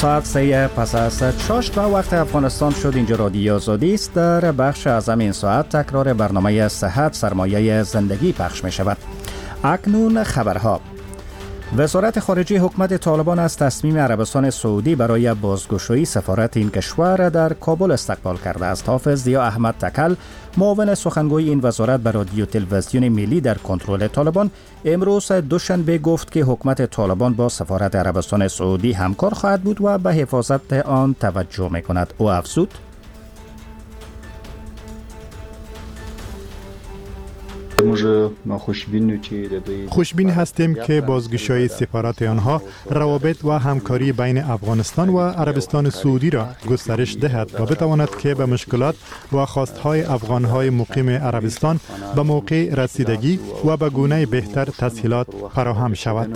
ساعت 3 پس از چاشت و وقت افغانستان شد. اینجا رادیو آزادی است. در بخش اعظم این ساعت تکرار برنامه صحت سرمایه زندگی پخش می شود. اکنون خبرها. وزارت خارجه حکومت طالبان از تصمیم عربستان سعودی برای بازگشایی سفارت این کشور در کابل استقبال کرده است. حافظ ضیا احمد تکل، معاون سخنگوی این وزارت بر رادیو تلویزیون ملی در کنترل طالبان، امروز دوشنبه گفت که حکومت طالبان با سفارت عربستان سعودی همکار خواهد بود و به حفاظت آن توجه می‌کند. او افزود: خوشبین هستیم که بازگشایی سفارت آنها روابط و همکاری بین افغانستان و عربستان سعودی را گسترش دهد و بتواند که به مشکلات و خواستهای افغانهای مقیم عربستان به موقع رسیدگی و به گونه بهتر تسهیلات فراهم شود.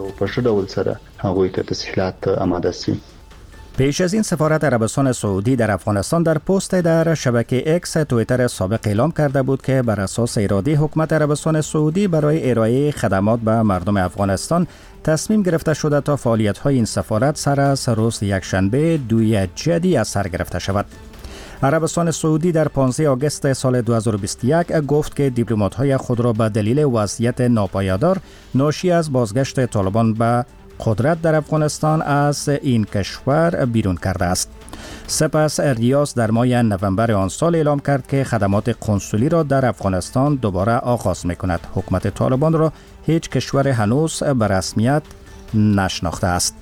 پیش از این سفارت عربستان سعودی در افغانستان در پست در شبکه اکس توییتر سابق اعلام کرده بود که بر اساس اراده حکومت عربستان سعودی برای ارائه خدمات به مردم افغانستان تصمیم گرفته شده تا فعالیت‌های این سفارت سر از روز یکشنبه 2 جدی از سر گرفته شود. عربستان سعودی در 15 آگوست سال 2021 گفت که دیپلمات‌های خود را به دلیل وضعیت ناپایدار ناشی از بازگشت طالبان به قدرت در افغانستان از این کشور بیرون کرده است. سپس ریاض در ماه نوامبر آن سال اعلام کرد که خدمات کنسولی را در افغانستان دوباره آغاز می‌کند. حکومت طالبان را هیچ کشور هنوز به رسمیت نشناخته است.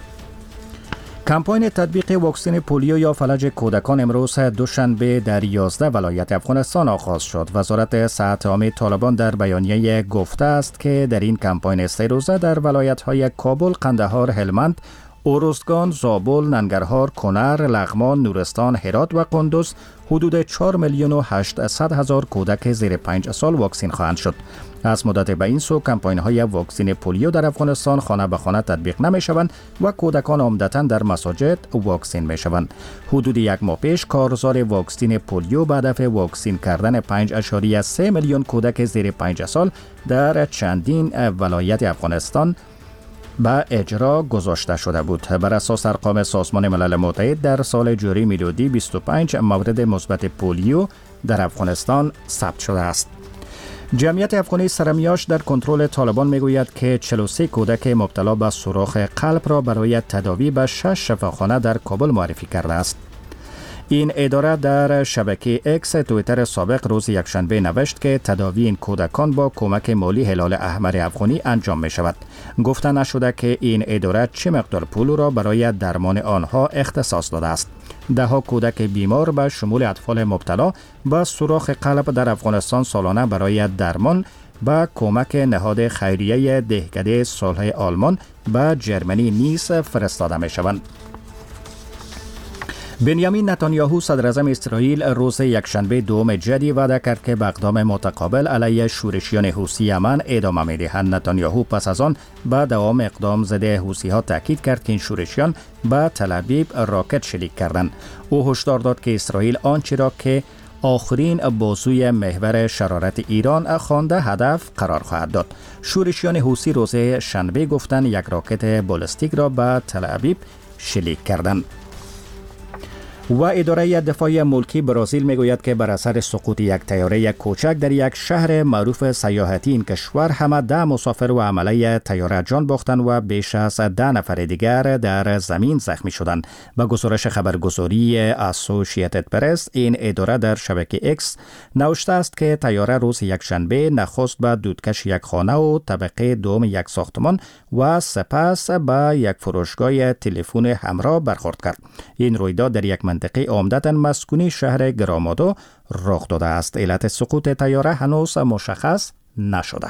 کمپاین تطبیق واکسن پولیو یا فلج کودکان امروز دوشنبه در 11 ولایت افغانستان آغاز شد. وزارت صحت عامه طالبان در بیانیه گفته است که در این کمپاین 3 روزه در ولایت‌های کابل، قندهار، هلمند، اروزگان، زابل، ننگرهار، کنر، لغمان، نورستان، هرات و قندوز حدود 4,800,000 کودک زیر 5 سال واکسین خواهند شد. از مدت به این سو کمپاین‌های واکسین پولیو در افغانستان خانه به خانه تطبیق نمی‌شوند و کودکان عمدتاً در مساجد واکسین می‌شوند. حدود 1 ماه پیش کارزار واکسین پولیو به هدف واکسین کردن 5.3 میلیون کودک زیر 5 سال در چندین ولایت افغانستان به اجرا گذاشته شده بود. بر اساس ارقام سازمان ملل متحد در سال جاری میلادی 25 مورد مثبت پولیو در افغانستان ثبت شده است. جمعیت افغانی سرمیاش در کنترل طالبان میگوید که 43 کودک مبتلا به سوراخ قلب را برای تداوی به 6 شفاخانه در کابل معرفی کرده است. این اداره در شبکه اکس توییتر سابق روز یکشنبه نوشت که تداوی این کودکان با کمک مالی هلال احمر افغانی انجام می شود. گفته نشده که این اداره چه مقدار پول را برای درمان آنها اختصاص داده است. دهها کودک بیمار به شمول اطفال مبتلا به سوراخ قلب در افغانستان سالانه برای درمان با کمک نهاد خیریه دهکده صلح آلمان به جرمنی نیز فرستاده می شوند. بنیامین نتانیاهو صدر اعظم اسرائیل روز یکشنبه 2 جدی وعده کرد که به اقدام متقابل علیه شورشیان حوثی یمن ادامه می‌دهند. نتانیاهو پس از آن به دوام اقدام ضد حوثی‌ها تاکید کرد که این شورشیان به تل‌آویو راکت شلیک کردند. او هشدار داد که اسرائیل آنچه را که آخرین بازوی محور شرارت ایران خوانده هدف قرار خواهد داد. شورشیان حوثی روز شنبه گفتند یک راکت بالستیک را به تل‌آویو شلیک کردند. و اداره دفاع ملکی برزیل میگوید که بر اثر سقوط یک طیاره کوچک در یک شهر معروف سیاحتی این کشور همه 10 مسافر و عمله طیاره جان باختند و بیش از 10 نفر دیگر در زمین زخمی شدند. با گزارش خبرگزاری اسوسییتد پرس، این اداره در شبکه اکس نوشته است که طیاره روز یکشنبه نخست به دودکش یک خانه و طبقه دوم یک ساختمان و سپس به یک فروشگاه تلفن همراه برخورد کرد. این رویداد در یک منطقه عمدتاً مسکونی شهر گرامادو رخ داده است. علت سقوط طیاره هنوز مشخص نشده.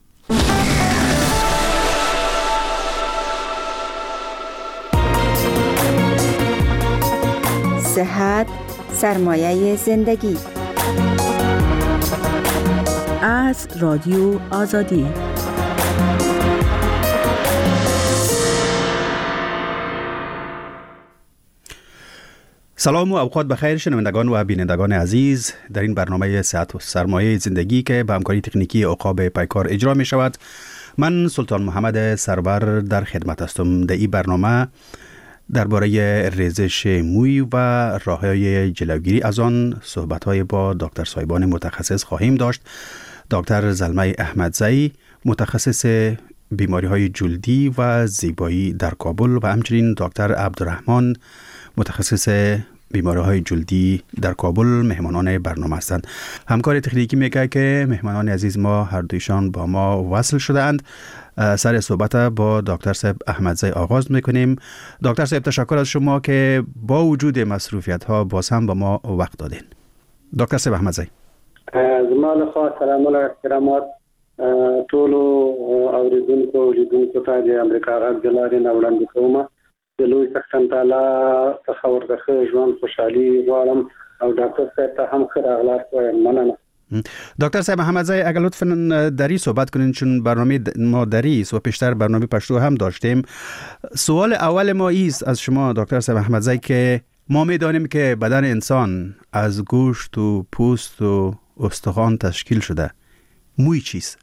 صحت سرمایه زندگی از رادیو آزادی. سلام و اوقات بخیر شنوندگان و بینندگان عزیز. در این برنامه صحت و سرمایه زندگی که به همکاری تکنیکی عقاب پیکار اجرا می شود، من سلطان محمد سرور در خدمت هستم. در این برنامه درباره ریزش موی و راه‌های جلوگیری از آن صحبت‌های با دکتر صاحبان متخصص خواهیم داشت. دکتر زلمه احمدزئی، متخصص بیماری‌های جلدی و زیبایی در کابل، و همچنین دکتر عبدالرحمن، متخصص بیماری‌های جلدی در کابل مهمانان برنامه هستند. همکار تکنیکی میگه که مهمانان عزیز ما هر دویشان با ما وصل شده‌اند. سر صحبت با دکتر صاحب احمدزئی آغاز میکنیم. دکتر صاحب، تشکر از شما که با وجود مصروفیت‌ها باز هم با ما وقت دادین. دکتر صاحب احمدزئی، زمال خواهد سلام و احترامات طولو اوریدونکو و لیدونکو تا د امریکا غږ د لارې نه وړاندې کومه. د لوی څښتن تعالی څخه ورته ښه ژوند خوشحالي غواړم او ډاکټر صاحب ته هم ښه راغلاست وایم. مننه. دکتر صاحب احمدزئی، اگر لطفاً دری صحبت کنین، چون برنامه ما دری است و پیشتر برنامه پشتو هم داشتیم. سوال اول ما ایست از شما دکتر صاحب احمدزئی که ما میدانیم که بدن انسان از گوشت و پوست و استخوان تشکیل شده. موی چیست؟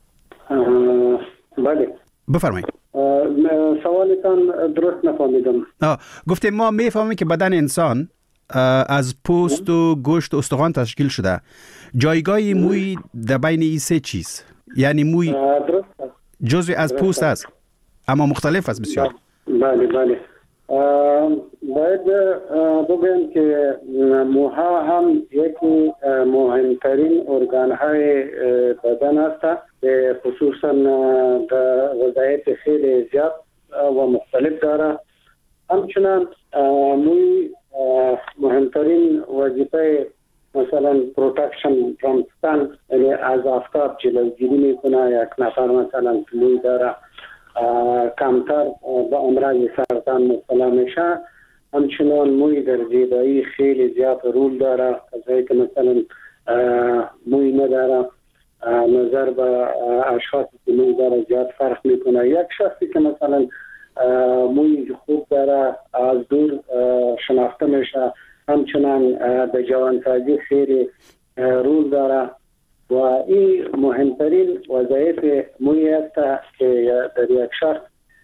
بله، بفرمایید. سوالتان درست نفهمیدم. گفتیم ما میفهمیم که بدن انسان از پوست و گوشت و استخوان تشکیل شده. جایگاه موی در بین این سه چیز، یعنی موی جزء از پوست است اما مختلف است بسیار. بله. باید بگویم که موها هم یکی مهمترین ارگانهای بدن است، خصوصا وظایف خیلی زیاد و مختلف داره. همچنان موی مهمترین وظیفه مثلا پروتکشن فرام سن، یعنی از آفتاب جلوگیری میکنه. یک نفر مثلا موی داره کمتر به امراض سرطان مبتلا میشه. همچنان موی در زیبایی خیلی زیاد رول داره، کسایی که مثلا موی نداره نظر به اشخاصی که موی داره زیاد فرق میکنه. یک شخصی که مثلا موی خوب داره از دور شناخته میشه. همچنان به جوانسازی خیلی رول داره و این مهمترین وظایف موی است که در یک شخص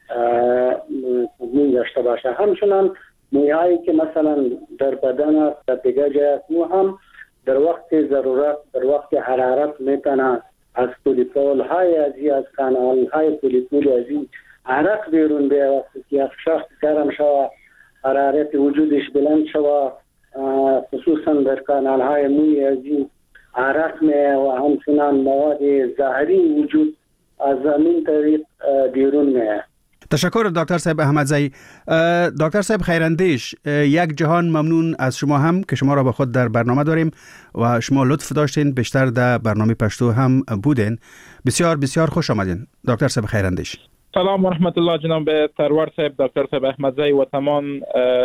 موی داشته باشه. همچنان مویایی که مثلا در بدن است، در دیگر جای است، مو هم در وقت ضرورت، در وقت حرارت میتونه از پولیپول های ازی، از کانال های پولیپول ازی عرق بیرون بیه. وقتی که یک شخص گرم شوه، حرارت وجودش بلند شوه، خصوصا در کانال های موی ازی عرق میه و همچنان مواد زهری وجود از زمین طریق بیرون میه. تشکر دکتر صاحب احمدزئی. دکتر صاحب خیراندیش، یک جهان ممنون از شما هم که شما را با خود در برنامه داریم و شما لطف داشتین، بیشتر در برنامه پشتو هم بودین. بسیار بسیار خوش آمدین دکتر صاحب خیراندیش. سلام و رحمت الله جناب سرور صاحب، دکتر صاحب احمدزئی و تمام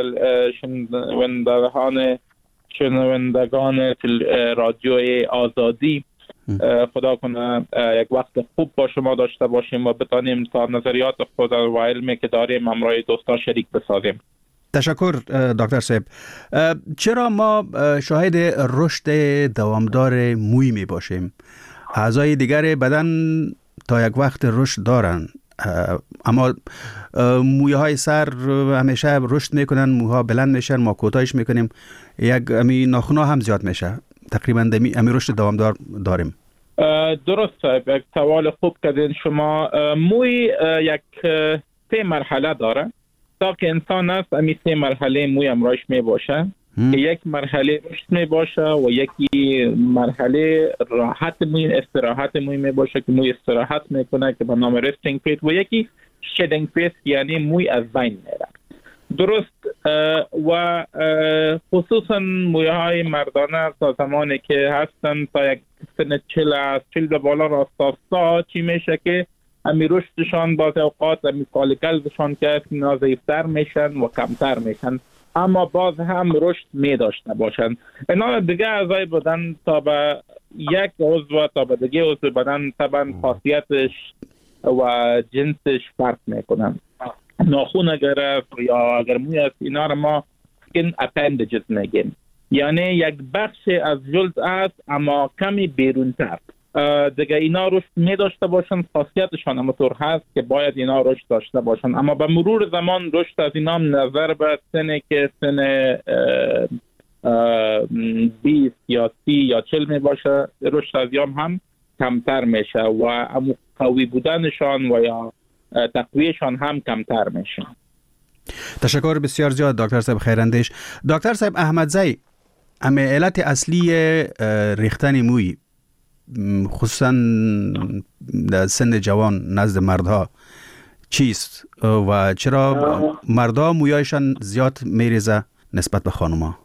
شنوندگان رادیوی آزادی. خدا کنه یک وقت خوب با شما داشته باشیم و بتانیم تا نظریات خود و علمی که داریم همراه دوستان شریک بسازیم. تشکر دکتر صاحب. چرا ما شاهد رشد دوامدار موی می باشیم؟ اعضای دیگر بدن تا یک وقت رشد دارن، اما مویهای سر همیشه رشد میکنن، موها بلند میشن، ما کوتاهش میکنیم. یک ناخن‌ها هم زیاد میشه. تقریبا امی رشد دوامدار داریم. درست، یک سوال خوب کردین شما. موی یک 3 مرحله داره. تا که انسان است امی 3 مرحله موی امرایش می باشه که یک مرحله رشد می باشه و یکی مرحله راحت موی، استراحت موی می باشه که موی استراحت میکنه که به نام رستینگ فیز، و یکی شیدینگ فیز یعنی موی از بین میره. درست. و خصوصا مویهای مردانه تا زمانی که هستن تا یک سن 40 به بالا راستا چی میشه که امی رشدشان بعض اوقات امی فالیکلشان که اینا ضعیفتر میشن و کمتر میشن، اما باز هم رشد میداشته باشن. اینا دیگه اعضای بدن تا به یک عضو تا به دیگه عضو بدن طبعا خاصیتش و جنسش فرق میکنن. ناخون اگر است یا اگر موی است، اینا رو ما سکین اپندیجز میگیم، یعنی یک بخش از جلد است اما کمی بیرونتر. دیگه اینا رشد می داشته باشن. خاصیتشان همونطور هست که باید اینا رشد داشته باشن، اما به مرور زمان رشد از اینا نظر به سنی که سن 20 یا 30 یا 40 می باشه رشد از ایام هم کمتر میشه و قوی بودنشان و یا تقویهشان هم کمتر میشه. تشکر بسیار زیاد دکتر صاحب خیراندیش. دکتر صاحب احمدزی، علت اصلی ریختن موی خصوصا در سن جوان نزد مردها چیست و چرا مردها مویایشان زیاد میریزه نسبت به خانوما؟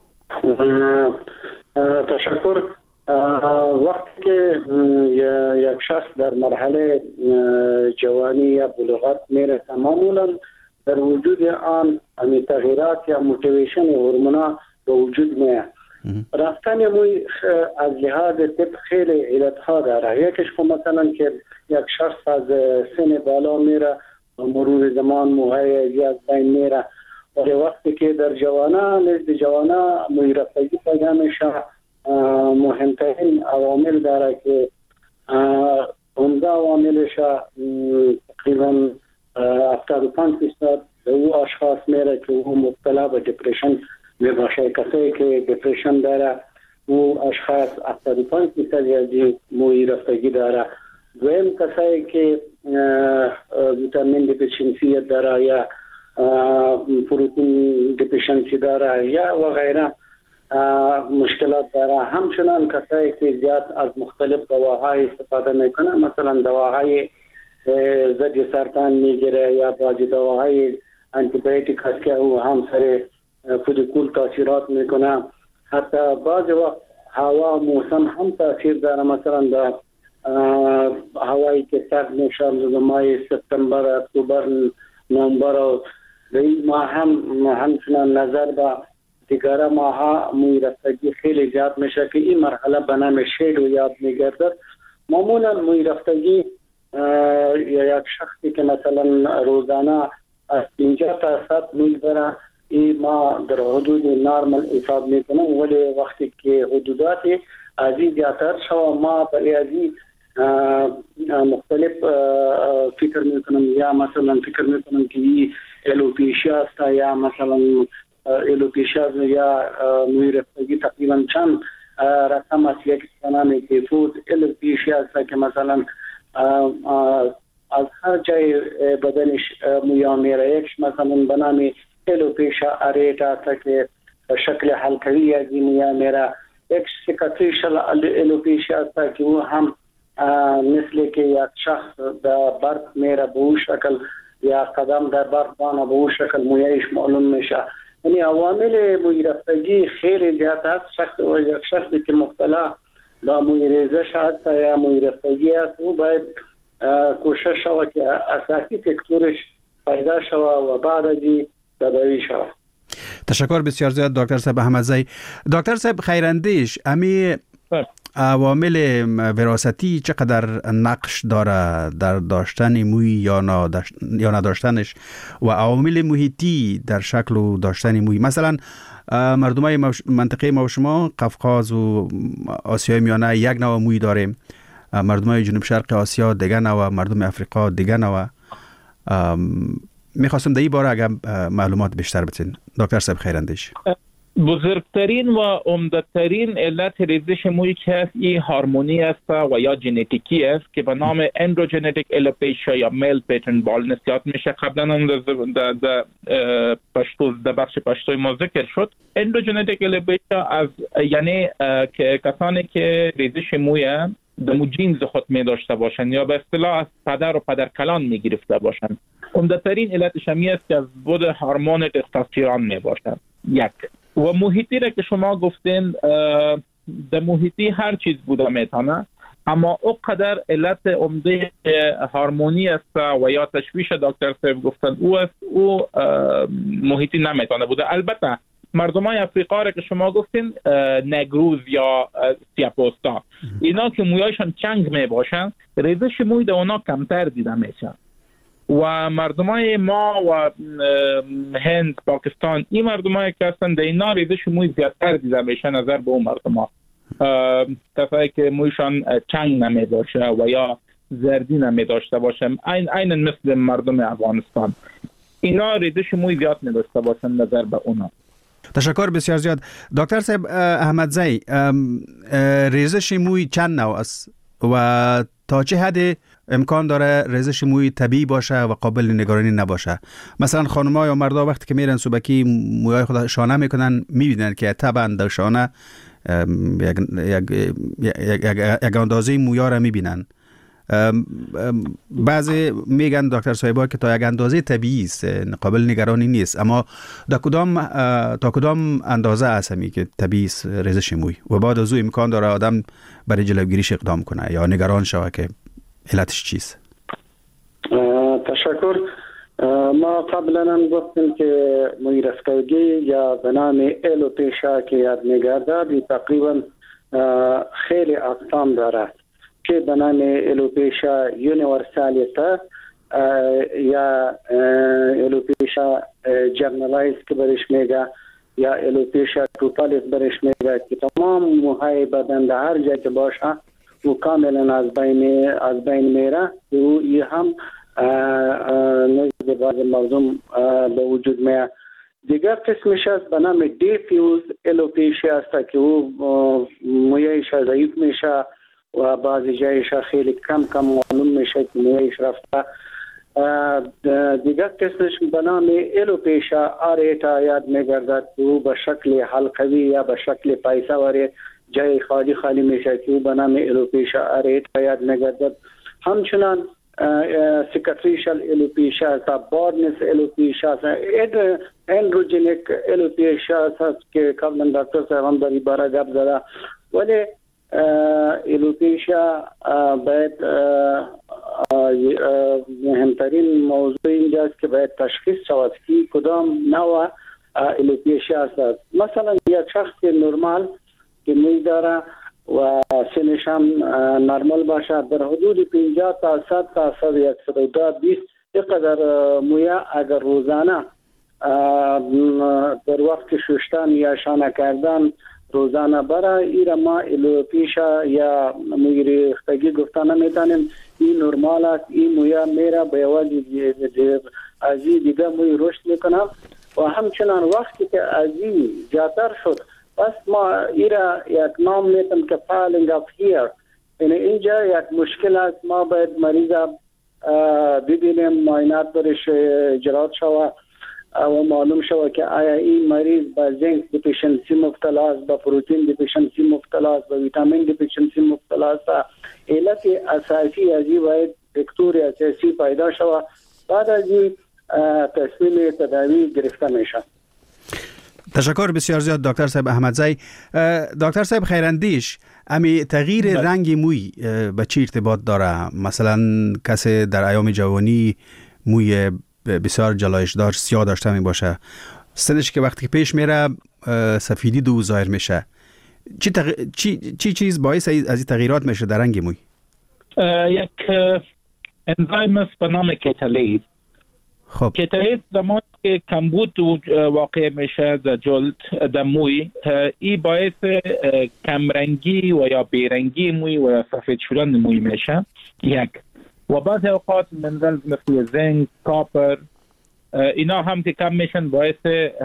تشکر. وقتی که یک شخص در مرحله جوانی یا بلوغت میرسه، معمولا در وجود آن تغییرات یا موتیویشن هورمونا به وجود میاد. رفتن موی از لحاظ طب خیلی علتها داره. یکیش خب مثلا که یک شخص از سن بالا میره و مرور زمان موهای زیاد بین میره، ولی وقتی که در نزد جوانا موی رفتگی پیدا میشه، مهمترین عوامل داره که عمده عواملش تقریبا 75% به او اشخاص میره که او مبتلا به دپرشن میباشه. کسایی که دپرشن داره او اشخاص 75% از موی رفتگی داره. دویم کسایی که ویتامین دپرشنسی داره یا پروتین دپرشنسی داره یا و غیره مشکلات داره. همچنان کسایی که زیاد از مختلف دواهای استفاده میکنه، مثلا دواهای ضد سرطان میگیره یا بعضی دواهای آنتی بیوتیک هست که او هم سر فولیکول تاثیرات میکنه. حتی بعضی وقت هوا موسم هم تاثیر داره، مثلا در هوایی که سرد میشه در ماه سپتامبر، اکتبر، نوامبر و این ماه همچنان نظر به دیگر ماها موی رفتگی خیلی زیاد میشه که این مرحله به نام شیدو یاد میگردد. معمولا موی رفتگی یا یک شخصی که مثلا روزانه از 50 تا 100 موی داره، این ما در حدود نارمال حساب میکنم، ولی وقتی که حدودات ازی زیادتر شو ما به ازی مختلف فکر میکنم، یا مثلا فکر میکنم که این الوپیشیا است یا مثلا الوپیشیا یا موی رفتگی تقریبا چند رقم است. یک نام تیفوس الوپیشیا است که مثلا از هر جای بدنش مویا میره. یکش مثلا به نام الوپیشیا اریتا است که شکل حلقوی از مویا میره. یک سیکاتریشل الوپیشیا است که او هم مثل که یک شخص در برف میره به او شکل یا قدم در برف بانه به او شکل مویایش معلوم میشه. یعنی عوامل موی رفتگی خیلی زیاد است. یک شخصی که مبتلا به موی ریزش هست یا موی رفتگی است، او باید کوشش شود که اساسی فکتورش پیدا شود و بعد از این تداوی شود. تشکر بسیار زیاد دکتر صاحب احمدزی. دکتر صاحب خیراندیش، امی عوامل وراثتی چقدر نقش داره در داشتن موی یا نداشتنش و عوامل محیطی در شکل و داشتن موی؟ مثلا مردمای منطقه ما و شما قفقاز و آسیای میانه یک نوع موی داریم، مردمای جنوب شرق آسیا دیگه نوع، مردم افریقا دیگه نوع. میخواستم در این باره اگر معلومات بیشتر بتین دکتر صاحب خیراندیش. بزرگترین و عمده‌ترین علت ریزش موی که است این هورمونی است و یا ژنتیکی است که به نام اندروژنتیک الوپیشیا یا میل پیترن بالنس یاد میشه. قبلا هم در بخش پشتوی ما ذکر شد. اندروژنتیک الوپیشیا از یعنی که کسانی که ریزش موی دمو جینز خود می داشته باشن یا به اصطلاح از پدر و پدرکلان می گرفته باشن. عمده‌ترین علتش همی است که از بود هورمون تستوسترون می باشد. یک و محیطی را که شما گفتین، در محیطی هر چیز بوده میتونه، اما اونقدر علت عمده هورمونی است و یا تشویش دکتر صاحب گفتن او محیطی نمیتونه بوده. البته مردمای افریقا را که شما گفتین، نگروز یا سیاپوستا، اینا که مویایشان چنگ می باشن ریزش موی در اونا کمتر دیده میشه. و مردمای ما و هند، پاکستان، این مردمای که هستن در اینا ریزش موی زیادتر دیده میشه نظر به اون مردما. کسایی که مویشان چنگ نمی باشه و یا زردی نمی داشته باشه، عین مثل مردم افغانستان، اینا ریزش موی زیاد می داشته باشن نظر به اونا. تشکر بسیار زیاد. دکتر صاحب احمدزی، ریزش موی چند نوع است و تا چه حد امکان داره ریزش موی طبیعی باشه و قابل نگرانی نباشه؟ مثلا خانم‌ها یا مردا وقتی که میرن صبحی موهای خود شانه میکنن میبینن که طبعا در شانه یک اندازه مویا را میبینن. بعضی میگن دکتر صاحبا که تا یک اندازه طبیعی است، قابل نگرانی نیست، اما تا کدام اندازه است همی که طبیعی است ریزش موی و بعد از او امکان داره آدم برای جلوگیریش اقدام کنه یا نگران شوه که علتش چیست؟ تشکر. ما قبلا هم گفتیم که موی رسکوگی یا به نام الوپیشا که یاد میگرده تقریبا خیلی اقسام دارد که به نام الوپیشا یونیورسالیتا یا الوپیشا جرنالایز که برش میگه یا الوپیشا توتالیس برش میگه که تمام موهای بدن در هر جا که باشه و کاملا از بین میره و این هم نزد بعض مردم به وجود میاد. دیگر قسمش است به نام دیفیوز الوپیشیا است که او مویش ضعیف میشه و بعضی جایش خیلی کم معلوم میشه که مویش رفته. دیگر قسمش به نام الوپیشا آریتا یاد میگردد که او به شکل حلقوی یا به شکل پایسواری جای خالی میشه که او به نام الوپیشا آریتا یاد میگردد. همچنان سیکاتریشل الوپیشا است، بارنس الوپیشا است، اندروجینیک الوپیشا است که قبلا دکتر صاحب هم در این باره گپ زده. ولی الوپیشا باید مهمترین موضوع اینجاست که باید تشخیص شود که کدام نوع الوپیشا است. مثلا یک شخص نرمال که موی داره و سنش هم نرمال باشه در حدود 50 تا 100 تا 120 اینقدر مویا اگر روزانه در وقت شستن یا شانه کردن روزانه برای ایره ما الوپیشا یا موی ریختگی گفتن نمیتونیم. این نرمال است، این مویا میره به وجه از این دیگه موی رشد میکنه و همچنان وقتی که از این زیادتر شد پس ما ایره یک نام میتونم که فالینگ اف هیر، یعنی اینجا یک مشکل است. ما باید مریض ببینیم، معاینات برش اجرات شوه و معلوم شوه که آیا این مریض با زنک دیفیشنسی مبتلا است، با پروتین دیفیشنسی مبتلا است، با ویتامین دیفیشنسی مبتلا است. علت اساسی از این باید دکتور اساسی پیدا شوه، بعد از این تصمیم تداوی گرفته میشه. تشکر بسیار زیاد دکتر صاحب احمدزی. دکتر صاحب خیراندیش، امی تغییر رنگ موی به چی ارتباط داره؟ مثلا کسی در ایام جوانی موی بسیار جلایش دار سیاه داشته می باشه، سنش که وقتی پیش میره سفیدی دو ظاهر میشه، چی چیز باعث از این تغییرات میشه در رنگ موی؟ یک انزایم است به نام کتالیز. خب کتالیز زمان که کمبود واقع میشه در جلد در موی، این باعث کمرنگی و یا بیرنگی موی و یا سفید شدن موی میشه یک. و بعضی اوقات منرال مثل زنک، کاپر، اینا هم که کم میشن باعث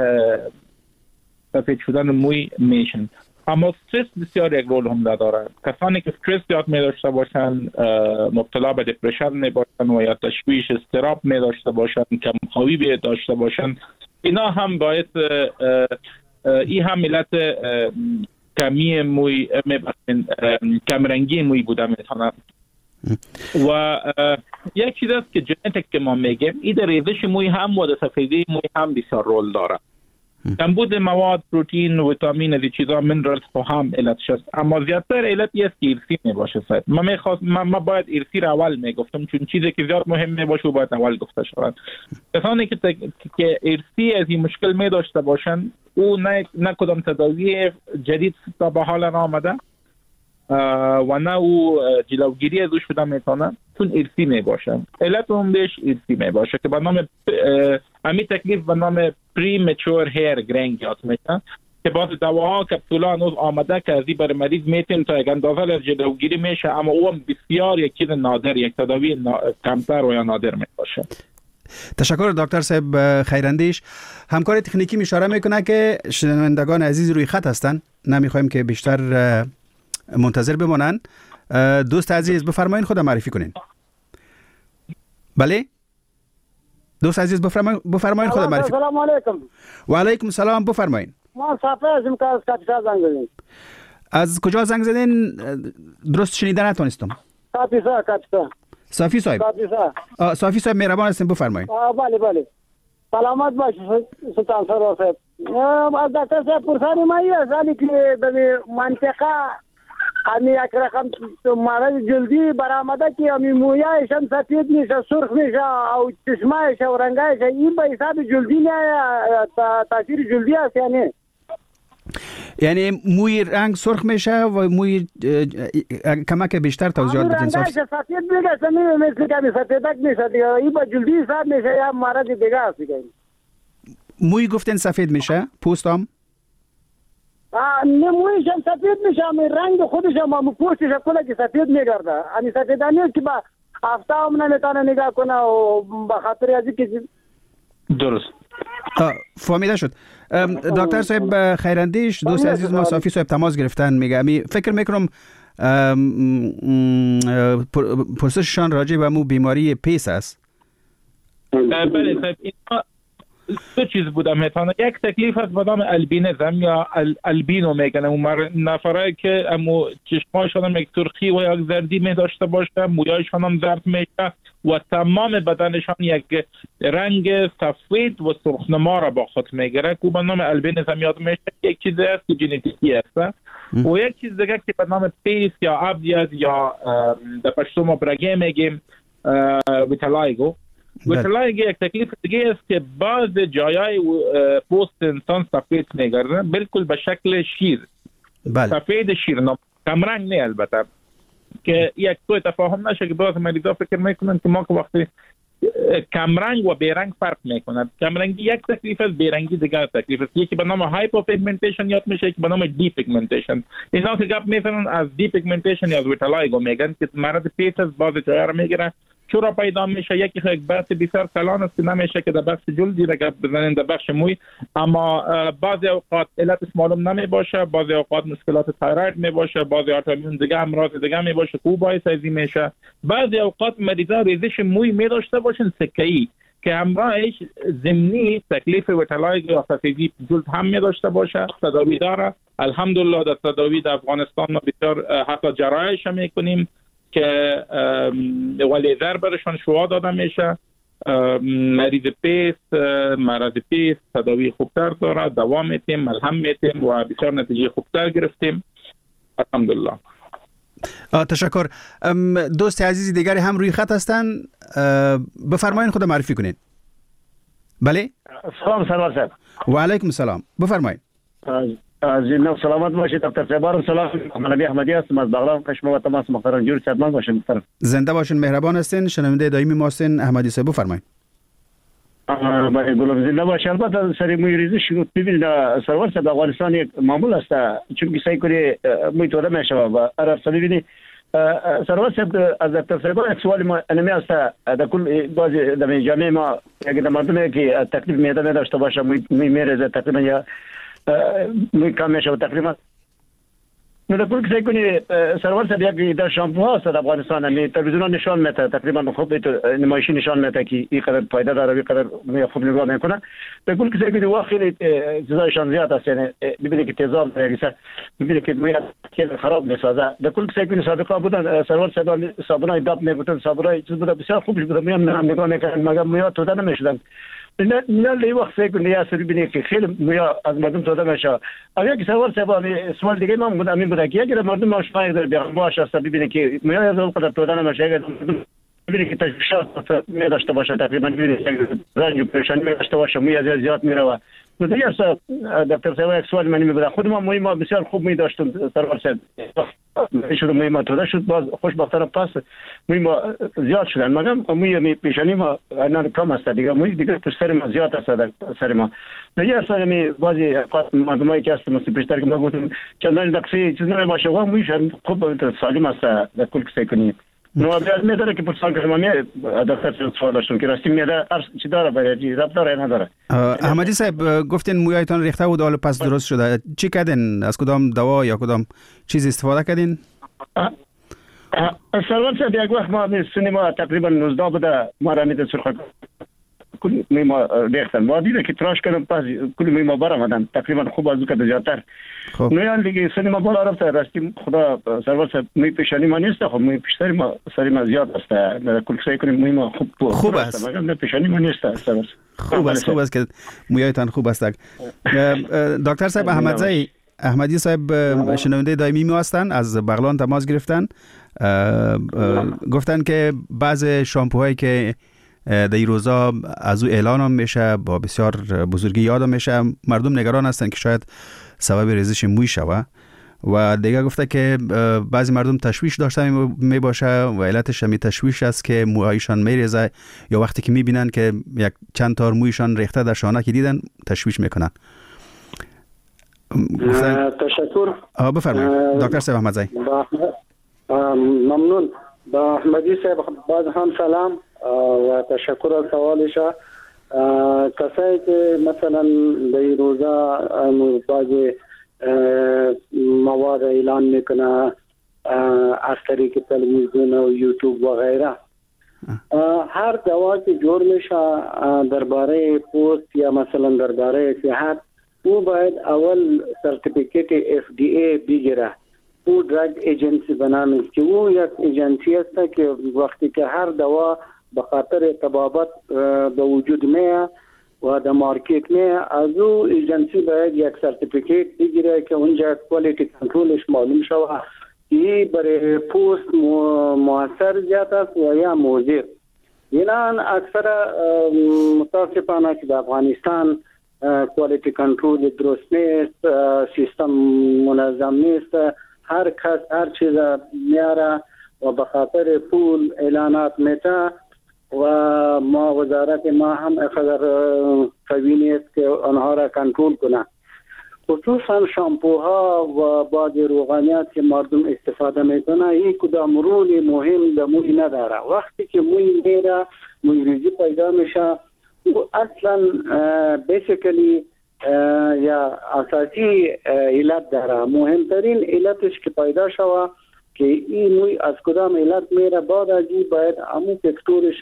سفید شدن موی میشن. اما استرس بسیار یک رول هم داره. کسانی که استرس زیاد می داشته باشن، مبتلا به دپرشن می باشن و یا تشویش اضطراب می داشته باشن، کمخوابی داشته باشن، اینا هم باعث این هم علت کمی موی کمرنگی موی بوده میتونه. و یک چیز است که ژنتیک که ما میگیم، این در ریزش موی هم و در سفیدی موی هم بسیار رول داره. کمبود مواد، پروتین، ویتامین، از این چیزا، منرالز هم علتش است. اما زیادتر علت است که ارثی میباشه. ما باید ارثی را اول میگفتم، چون چیزی که زیاد مهم میباشه باید اول گفته شود. کسانی که ارثی از این مشکل میداشته باشن، او نه کدام تداوی جدید تا به حال آمده و نه او جلوگیری ازش شده میتونه، چون ارثی میباشه. علت اون بهش ارثی میباشه که به نام امی تکلیف به نام پری میچور هیر گرینگ یاد میشه. که بعض دواها کپسولا هنوز آمده که ازی بر مریض میتیم تا یک اندازه از جلوگیری میشه، اما او بسیار یک چیز نادر، یک تداوی کمتر و یا نادر میباشه. تشکر دکتر صاحب خیراندیش. همکار تکنیکی اشاره میکنه که شنوندگان عزیز روی خط هستن، نمیخوایم که بیشتر منتظر بمانن. دوست عزیز بفرمایید خود معرفی کنین. بله دوست عزیز بفرمایید خود معرفی. سلام علیکم. و علیکم سلام، بفرمایید. ما صافی هستیم که از کاپیسا زنگ زدیم. از کجا زنگ زدین؟ درست شنیده نتونستم. کاپیسا. صافی صاحب. کاپیسا. صافی صاحب مهربان هستین، بفرمایید. بله. سلامت باشید سلطان سرور صاحب. از دکتر صاحب پرسانی مایی است ولی که به منطقه امی یک رقم مرض جلدی برآمده که امی مویایش هم سفید میشه، سرخ میشه او چشمایش و رنگایش، این به حساب جلدی نه تاثیر جلدی است یعنی موی رنگ سرخ میشه و موی کمک بیشتر توضیحات بدین. رنگایش سفید میشه مثل که سفیدک میشه دیگه، این به جلدی حساب میشه یا مرض دیگه است دیگه. موی گفتن سفید میشه، پوستم مویش هم سفید میشه، رنگ خودش هم پوستش کلا که سفید میگرده، یعنی سفیدانی است که با هفته هم نمیتونه نگاه کنه و به خاطر ازی که درست فهمیده شد. دکتر صاحب خیراندیش، دوست عزیز ما صافی صاحب تماس گرفتن، میگه فکر میکنم پرسششان راجع به مو بیماری پیس است. بله صاحب، دو چیز بوده میتونه. یک تکلیف هست به نام البینیزم یا البینو میگن، اون نفرایی که امو چشماشون هم یک سرخی و یک زردی می داشته باشه، مویایشون هم زرد میشه و تمام بدنشان یک رنگ سفید و سرخنما را با خود میگیره که به نام البینیزم یاد میشه. یک چیز است که ژنتیکی است و یک چیز دیگه که به نام پیس یا ابدیز یا در پشتو ما برگه میگیم ویتالایگو. ویتالایگو یک تکلیف دیگه است که بعض جایای پوست انسان سفید میگرده، بالکل به شکل شیر. سفید شیر، کمرنگ نه البته، که یک سوء تفاهم نشه که بعض مریضا فکر میکنن که ما که وقتی کمرنگ و بیرنگ فرق میکنه. کمرنگی یک تکلیف است، بیرنگی دیگر تکلیف است. یکی به نام هایپوپیگمنتیشن یاد میشه، یکی به نام دی پیگمنتیشن. اینا که گپ میزنن از دی پیگمنتیشن یا از ویتالایگو میگن که مرض پیس است، بعض جاها رو میگیره، چرا پیدا میشه. یکی یک بحث بسیار کلان است که نمیشه که در بخش جلدی را گپ بزنن، در بخش موی، اما بعضی اوقات علتش معلوم نمی باشه، بعضی اوقات مشکلات تایروید می باشه، بعضی اوقات دیگه امراض دیگه می باشه که باعث ازی میشه. بعضی اوقات مریضا ریزش موی می داشته باشن سکه‌ای که همراهش ضمنی تکلیف ویتالایگو یا سفیدی جلد هم می داشته باشه، تداوی داره. الحمدلله در تداوی در افغانستان ما بسیار حتی جراحیش میکنیم که ولیزر برشان شوا داده میشه. مریض پیس، مرض پیس تداوی خوبتر داره، دوام میتیم، ملهم میتیم و بسیار نتیجه خوبتر گرفتیم الحمدلله. تشکر. دوست عزیزی دیگری هم روی خط هستن، بفرمایید خود معرفی کنید. بله سلام سرور صاحب. و علیکم سلام، بفرمایید. از جناب سلامت باشید دکتر صاحب. سلام، محمد احمدی هستم از بغلان کشمه و تماس محترم جور صحتمند باشین محترم. زنده باشین، مهربان هستین. شنونده دائمی ما هستین احمدی صاحب، بفرمایید. باید گلم زنده باشین. البته سری موی ریزش ببینید سرور صاحب افغانستان یک معمول است، چون که سعی کنی موی توده میشه و عرب سالی ببینید سرور صاحب از دکتر صاحب یک سوال ما انمی است در کل بعضی در جامعه ما یک مردمی که تکلیف میده داشته باشه موی میریزه تقریبا یا موی کم میشه و تقریبا در کل که سعی کنی سرور صاحب یک در شامپو هست در افغانستان، همی تلویزیون نشان میده تقریبا خوب نمایشی نشان میده که این قدر فایده داره و این قدر خوب نگاه میکنه. در کل که سعی کنی واقعا خیلی چیزایشان زیاد است، یعنی ببینید که تیزاب داره، ببینید که موی خراب میسازه. در کل که سعی کنی سابقا بودن سرور صاحب صابونای داب میگفتن، صابونای چیز بوده بسیار خوب بوده، میام نگاه میکردن مگر موی توده نمیشدن. نه لی وقت فکر کنید یا سری ببینید که خیلی مویا از مردم توده میشه. اگر که سوال صاحب سوال دیگه ما بود امین بوده که اگر مردم ماشما در بیان باشه است ببینید که مویا از اون قدر توده نمیشه، اگر ببینید که تشویشات می داشته باشه تقریبا ببینید رنج پریشانی می داشته باشه، مویا زیاد میره و دیگه دکتر صاحب یک سوال منی میبره خود ما بسیار خوب می داشتیم سرور صاحب شد ما توده شد باز خوشبختانه پس ما زیاد شدن مگم می پیشانی ما الان کم است دیگه سر ما زیاد است سر ما دیگه اصلا می بازی مردمایی که هست مثل پیشتر که ما گفتم چندان دقیقی چیز نمیشه و میشن خوب سالم است در کل کسی کنی نو بیاد میداره که پرسان که ما دکتر سوال داشتم که راستی میده چی داره برای رب داره نداره. احمدی صاحب گفتین مویایتان ریخته بود حالا پس درست شده چی کردین از کدام دوا یا کدام چیز استفاده کردین؟ سرور صاحب یک وقت ما سینما تقریبا 19 بوده ما را میده سرخ کل ما ریختن ما دیده که تراش کردم پس کل ما برآمدن تقریبا خوب از که زیادتر نه دیگه سینما بالا رفته راستی خدا سرور صاحب می پیشانی ما نیست خب می پیشتری ما سری ما زیاد است در کل سعی کنیم ما خوب است مگر پیشانی ما نیست سرور خوب است که مویایتان خوب است. دکتر صاحب احمدی صاحب شنونده دائمی ما هستند از بغلان تماس گرفتن گفتن که بعض شامپوهایی که در این روزا از او اعلان هم میشه با بسیار بزرگی یاد هم میشه مردم نگران هستن که شاید سبب ریزش موی شوه و دیگه گفته که بعضی مردم تشویش داشته می باشه و علتش هم تشویش است که موهایشان میریزه یا وقتی که میبینن که یک چند تار مویشان ریخته در شانه که دیدن تشویش میکنن. تشکر. بفرمایید دکتر صاحب احمدزئی. ممنون. با احمدی صاحب باز هم سلام و تشکر از سوالش. کسایی که مثلا در این روزا بعضی مواد اعلان میکنه از طریق تلویزیون و یوتیوب و غیره هر دوا که جور میشه درباره پوست یا مثلا درباره صحت او باید اول سرتیفیکیت FDA بگیره. او درگ ایجنسی بنامه که او یک ایجنسی است که وقتی که هر دوا به خاطر طبابت به وجود میه و در مارکت میه از او ایجنسی باید یک سرتیفیکیت بگیره که اونجا کوالیتی کنترولش معلوم شوه که برای پوست مؤثر زیاد است و یا مضر. اینان اکثر متاسفانه که در افغانستان کوالیتی کنترل درست نیست، سیستم منظم نیست، هر کس هر چیز میاره و به خاطر پول اعلانات میته و ما وزارت ما هم اقدر قوی نیست که آنها را کنترل کنه. خصوصا شامپوها و بعض روغنیات که مردم استفاده میکنه این کدام رول مهم در موی نداره. وقتی که موی میره موی ریزی پیدا میشه او اصلا بیسیکلی یا اساسی علت داره. مهمترین علتش که پیدا شوه که این موی از کدام علت میره بعد از این باید همون فکتورش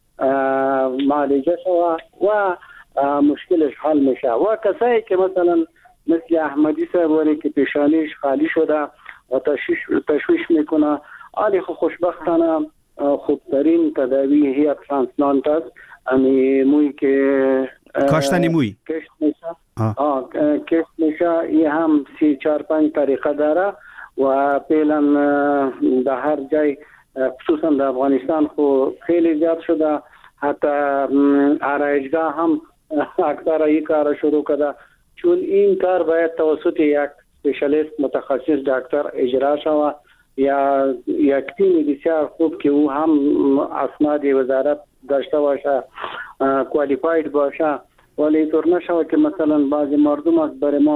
معالجه شوه و مشکلش حل میشه. و کسایی که مثلا مثل احمدی صاحب که پیشانیش خالی شده و تشویش میکنه آلی خوشبختانه خوبترین تداوی هی ترانسپلانت است. امی موی که کاشتنی موی کشت میشه کشت میشه این هم 3-4-5 طریقه داره و فعلا در هر جای خصوصا در افغانستان خو خیلی زیاد شده. حتی آرایشگاه هم اکثر این کار شروع کرده چون این کار باید توسط یک اسپشیالیست متخصص دکتر اجرا شود یا یک تیم بسیار خوب که او هم اسناد وزارت داشته باشه کوالیفاید باشه ولی طور نشود که مثلا بعضی مردم از برای ما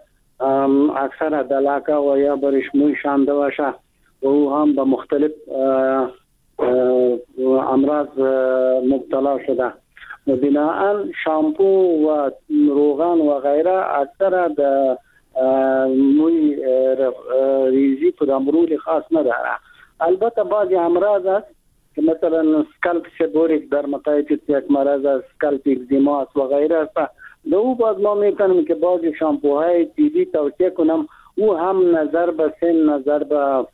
اکثر دلاکه و یا برش موی شانده باشه و او هم به مختلف امراض مبتلا شده و بناهن شامپو و روغن و غیره اکثر در موی ریزی کدام رول خاص نداره. البته بعضی امراض است که مثلا سکالپ سبوریک درماتایتیس یک مرض است، سکالپ اگزیما است و غیره است. دو باز ما میکنم که بعضی شامپوهای طبی توصیه کنم او هم نظر به سن، نظر به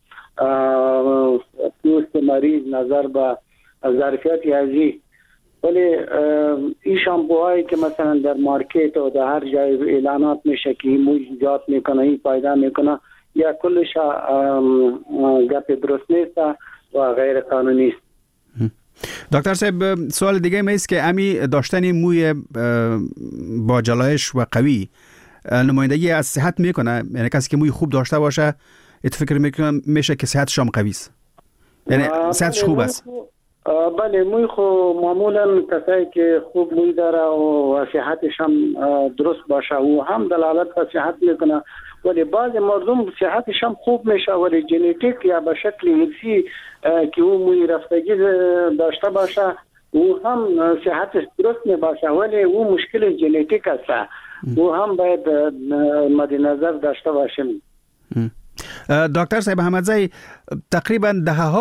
پوست مریض، نظر به ظرفیت یازی. ولی این شامپوهایی که مثلا در مارکت و در هر جای اعلانات میشه که موی زیاد میکنه این فایده میکنه یا کلش گپ درست نیست و غیر قانونی است. دکتر صاحب سوال دیگه می است که امی داشتن موی با جلایش و قوی نمایندگی از صحت میکنه؟ یعنی کسی که موی خوب داشته باشه فکر میکنم میشه که صحتش هم قوی است، یعنی صحتش خوب است. بله، موی خو معمولا کسایی که خوب موی داره و صحتش هم درست باشه و هم دلالت به صحت میکنه، ولی بعض مردم صحتش هم خوب میشه ولی ژنتیک یا به شکل ارثی که او موی رفتگی داشته باشه او هم صحتش درست نباشه ولی او مشکل ژنتیک است، او هم باید مد نظر داشته باشیم. دکتر صاحب احمدزی، تقریبا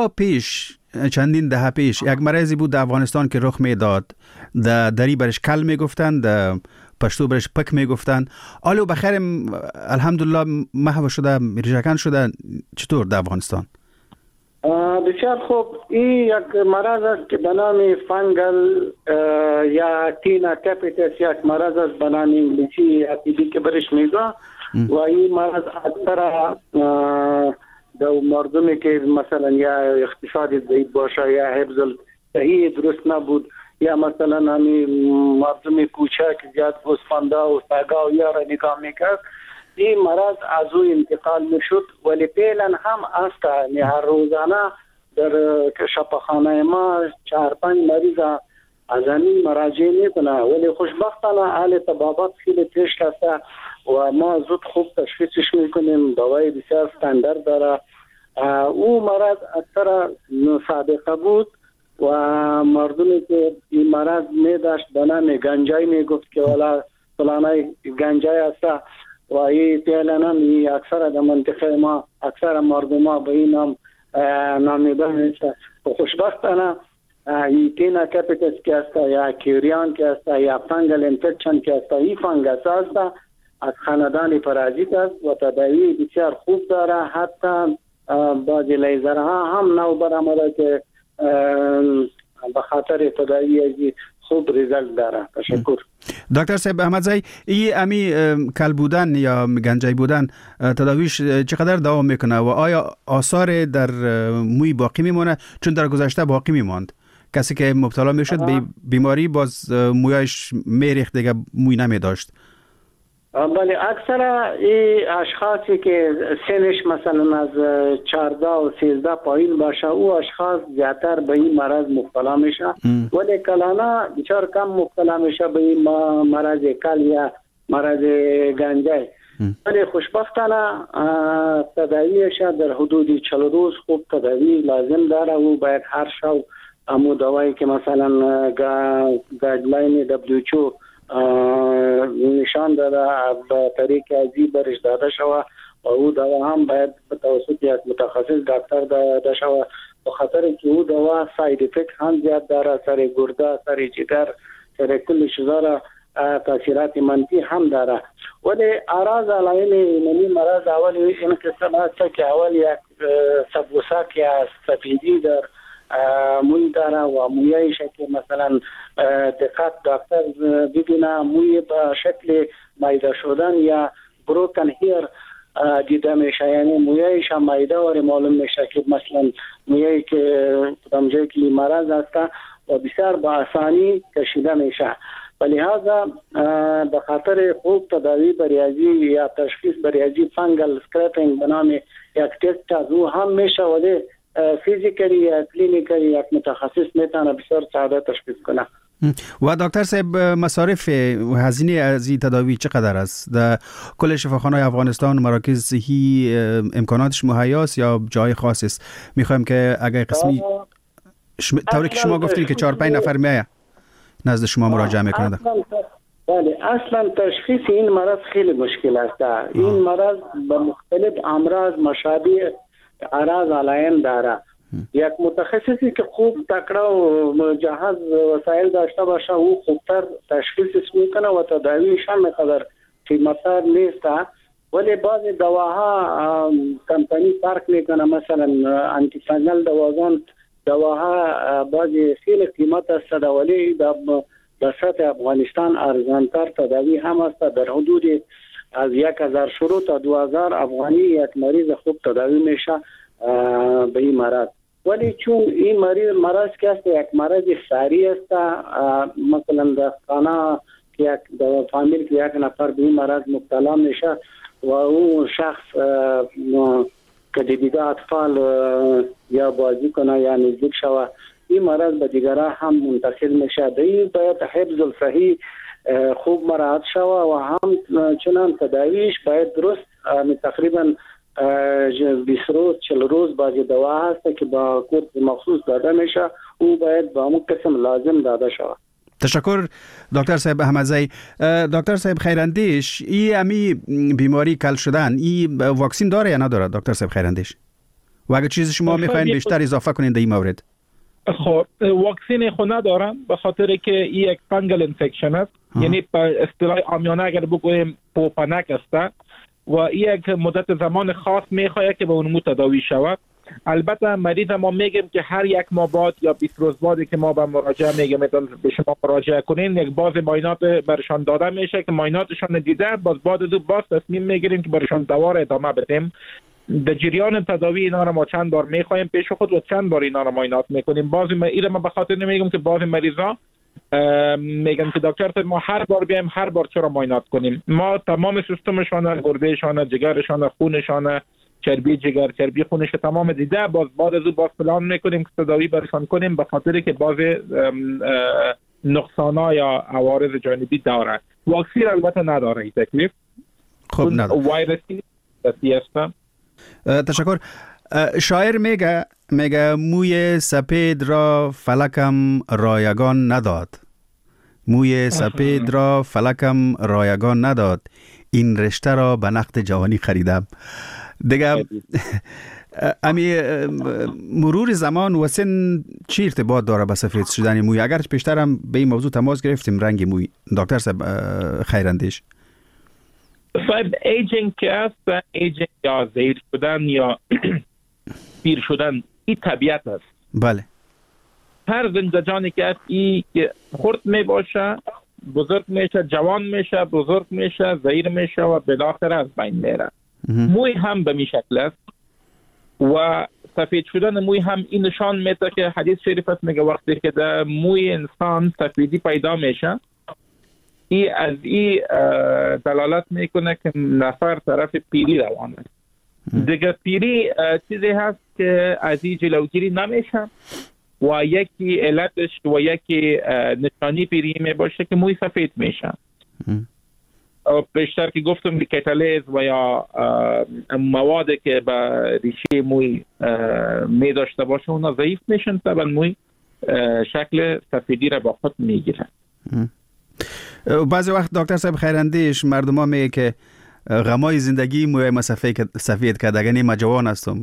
چندین دهه پیش یک مرضی بود در افغانستان که رخ میداد، دری برش کل میگفتن، پشتو برش پک میگفتن. آلو بخیر الحمدلله محو شده، ریشه‌کن شده. چطور در افغانستان؟ بسیار خوب. این یک مرض است که به نام فنگل یا تینا کپیتس، یک مرض است به نام انگلیسی یا تیبی که برش میگه و این مرض اکثر در مردمی که مثلا یا اقتصادی ضعیف باشه یا حفظ صحی درست نبود یا مثلا همین مردم کوچک زیاد گوسفنده و سگا و یا را نگاه میکرد، این مرض از او انتقال میشد. ولی فعلا هم است، یعنی هر روزانه در شفاخانه ما 4-5 مریض از همین مراجعه میکنه، ولی خوشبختانه حال طبابت خیلی پیش رفته و ما زود خوب تشخیصش میکنیم. دوای بسیار استاندارد داره. او مرض اکثر سابقه بود و مردمی که این مرض میداشت به نام گنجای میگفت که والا فلانه گنجای است و این فعلا اکثر در منطقه ما اکثر مردم ها به این نامیده میشه. خوشبختانه این تینا کپیتس که است یا کیریان که است یا فنگل انفکشن که است، این فنگس است از خاندان پارازیت است و تداوی بسیار خوب داره. حتی بعضی لیزرها هم نو برآمده که به خاطر تداوی خوب ریزلت داره. تشکر. دکتر صاحب احمدزی، این امی کل بودن یا گنجای بودن تداویش چقدر دوام میکنه و آیا آثار در موی باقی میمونه؟ چون در گذشته باقی میماند کسی که مبتلا میشد به بیماری باز مویش میریخت، دیگه موی نمیداشت. بله، اکثر این اشخاصی که سنش مثلا از 14 و 13 پایین باشه او اشخاص زیادتر به این مرض مبتلا میشه، ولی کلانه بسیار کم مبتلا میشه به این مرض کل یا مرض گنجای. ولی خوشبختانه تداویش در حدود 40 روز خوب تداوی لازم داره. او باید هر شب امو دوایی که مثلا گایدلاین WHO نشان داده به طریق ازی برش داده شود و او دوا هم باید به توسط یک متخصص دکتر داده شود، به خاطر که او دوا ساید افکت هم زیاد داره، سر گرده، سر جگر، سر کل چیزا را تاثیرات منفی هم داره. ولی اعراض علائم نمی مرض اول این قسم است که اول یک سبوسک یا سفیدی در موی داره و مویش که مثلا دقت دکتر ببینه موی به شکل مایده شدن یا بروکن هیر دیده میشه، یعنی مویش هم مایده واری معلوم میشه که مثلا مویی که دمجه که مرض است و بسیار با آسانی کشیده میشه. لہذا به خاطر خوب تداوی بریازی یا تشخیص بریازی فنگل اسکرپینگ به نام یک تست از او هم میشه ولی فیزیکلی یا کلینیکلی یک متخصص میتونه بسیار ساده تشخیص کنه. و دکتر صاحب مصارف و هزینه از این تداوی چقدر است؟ در کل شفاخانه‌های افغانستان مراکز صحی امکاناتش مهیاست یا جای خاص است؟ میخوایم که اگر قسمی طوری که شما گفتین که 4-5 نفر میایه نزد شما مراجعه میکنند. بله، اصلا تشخیص این مرض خیلی مشکل است. این مرض به مختلف امراض مشابه اعراض علائم داره. یک متخصصی که خوب تکړه و مجهز وسایل داشته باشه او خوبتر تشخیص میکنه و تداویش هم مقدار قیمتدار نیست، ولی بعضی دواها کمپانی فرق میکنه. مثلا آنتی فنگل دواها بعضی خیلی قیمت است ولی در سطح افغانستان ارزانتر تداوی هم است. در حدود از 1000 شروع تا 2000 افغانی یک مریض خوب تداوی میشه به این مرض. ولی چون این مرض که است یک مرض ساری است، مثلا در خانه که یک در فامیل که یک نفر به این مرض مبتلا میشه و اون شخص که دیده اطفال یا بازی کنه یا نزدیک شود، این مرض به دیگران هم منتقل میشه. این باید حفظ الصحی خوب مراعات شود و هم چنان تداویش باید درست، تقریبا 20 روز 40 روز بعد دوا هست که با کورس مخصوص داده میشه، او باید با همون قسم لازم داده شود. تشکر دکتر صاحب احمدزی. دکتر صاحب خیراندیش، این امی بیماری کل شدن این واکسین داره یا نداره دکتر صاحب خیراندیش؟ و اگه چیز شما میخواین بیشتر اضافه کنین در این مورد. خب واکسین خود ندارم به خاطر که این یک فنگل انفکشن است، یعنی به اصطلاح عامیانه اگر بگوییم پوپنک است و این یک مدت زمان خاص میخواد که به اون تداوی شود. البته مریض ما میگیم که هر یک ماه بعد یا 20 روز بعد که ما به مراجعه میگیم به شما مراجعه کنین، یک باز معاینات برشان داده میشه که معایناتشان دیده، باز تصمیم میگیریم که برشان دوا را ادامه بدیم. در جریان تداوی اینا را ما چند بار میخوایم پیش خود و چند بار اینا را معاینات میکنیم. بعضی ما به خاطر نمیگم که بعضی مریضا میگن که دکتر صاحب ما هر بار بیایم هر بار چرا معاینات کنیم. ما تمام سیستمشان، گردهشان، جگرشان، خونشان، چربی جگر، چربی خونش تمام دیده، بعد از باز پلان میکنیم که تداوی برشان کنیم به خاطر که بعض نقصانا یا عوارض جانبی داره. واکسین البته نداره این تکلیف. خب نداره. ویروسی است. تشکر. شاعر میگه موی سپید را فلکم رایگان نداد. موی سپید را فلکم رایگان نداد، این رشته را به نقد جوانی خریدم. دیگه امی مرور زمان و سن چی ارتباط داره به سفید شدن موی؟ اگر پیشتر هم به این موضوع تماس گرفتیم رنگ موی. دکتر صاحب خیراندیش، صاحب ایجینگ که است، ایجینگ یا زیر شدن یا پیر شدن، این طبیعت است. بله. هر زندگانی که است ای که خرد می باشه، بزرگ میشه، جوان میشه، بزرگ میشه، زیر میشه و بالاخره از بین میره. موی هم به می شکل است و سفید شدن موی هم این نشان میده که حدیث شریف است میگه وقتی که در موی انسان سفیدی پیدا میشه، ای از ای دلالت میکنه که نفر طرف پیری روانه. دیگه پیری چیزی هست که از ای جلوگیری نمیشه و یکی علتش و یکی نشانی پیری می باشه که موی سفید میشه. بیشتر که گفتم کتالیز و یا مواد که به ریشه موی می داشته باشه اونا ضعیف میشن، طبعا موی شکل سفیدی را با خود میگیره. بعضی وقت دکتر صاحب خیراندیش مردم ها میگه که غمای زندگی موی ما سفید کردگنی ما جوان هستم.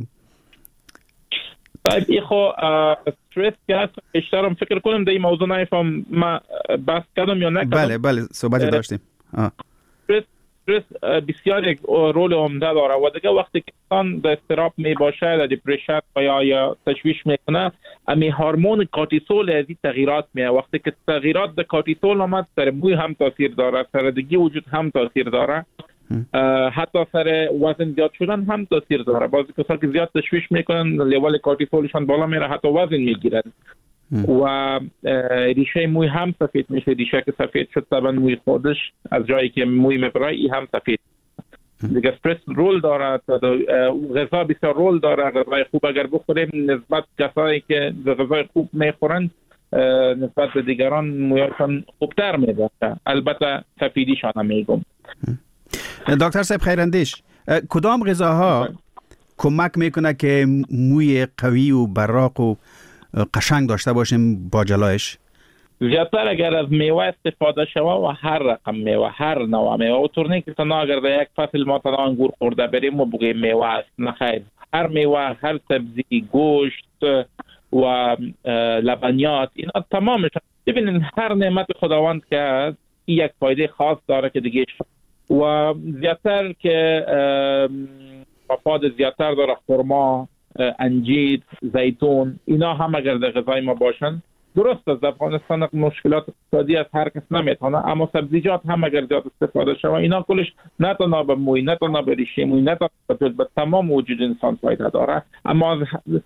ای خو استرس که هست بیشترم فکر کنم در این موضوع نفهم ما بحث کردم یا نکردم. بله صحبت داشتیم. استرس بسیار یک رول عمده داره و دیگه وقتی که انسان در اضطراب می باشه، در دپرشن یا تشویش میکنه، امی هورمون کورتیسول از این تغییرات میاد. وقتی که تغییرات در کورتیسول آمد سر موی هم تاثیر داره، سر دیگه وجود هم تاثیر داره، حتی سر وزن زیاد شدن هم تاثیر داره. بعضی کسا که زیاد تشویش میکنن لیول کورتیسولشان بالا میره، حتی وزن میگیرن و ریشه موی هم سفید میشه. ریشه که سفید شد طبعا موی خودش از جایی که موی میبره ای هم سفید. دیگه استرس رول داره، غذا بسیار رول داره. غذای خوب اگر بخوریم نسبت کسایی که غذای خوب میخورن نسبت به دیگران مویشان خوبتر میبره. البته سفیدیشان هم میگم. دکتر صاحب خیراندیش، کدام غذاها کمک میکنه که موی قوی و براق و قشنگ داشته باشیم با جلایش؟ زیادتر اگر از میوه استفاده شود و هر رقم میوه، هر نوع میوه، و طور نیست که تنها اگر در یک فصل ما تنها انگور خورده بریم و بگیم میوه است، نخیر. هر میوه، هر سبزی، گوشت و لبنیات، اینا تمامش ببینید هر نعمت خداوند که هست این یک فایده خاص داره که دیگه و زیادتر که مفاد زیادتر داره. خرما، انجیر، زیتون، اینا هم اگر در غذای ما باشن، درست از افغانستان مشکلات اقتصادی از هر کس نمیتونه، اما سبزیجات هم اگر زیاد استفاده شود اینا کلش نه تنها به موی، نه تنها به ریشه موی، نه تنها به تمام وجود انسان فایده داره. اما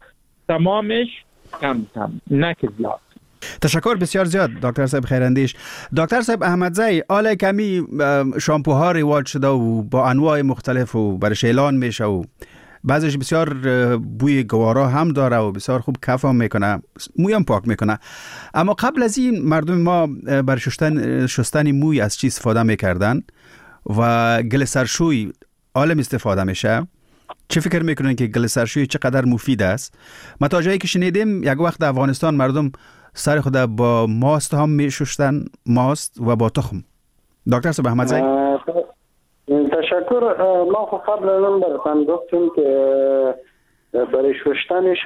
تمامش کم نه که زیاد. تشکر بسیار زیاد دکتر صاحب خیراندیش. دکتر صاحب احمدزی، آل کمی شامپوها رواج شده و با انواع مختلف و برش اعلان میشه و بعضیش بسیار بوی گوارا هم داره و بسیار خوب کف هم میکنه، موی هم پاک میکنه. اما قبل از این مردم ما برای شستن موی از چی استفاده میکردن و گل سرشوی عالم استفاده میشه. چه فکر میکنن که گل سرشوی چقدر مفید است؟ ما تا جایی که شنیدیم یک وقت در افغانستان مردم سر خود با ماست هم میشستن، ماست و با تخم. دکتر صاحب احمدزی. تشکر. ما قبل از براتون گفتیم که برای شستنش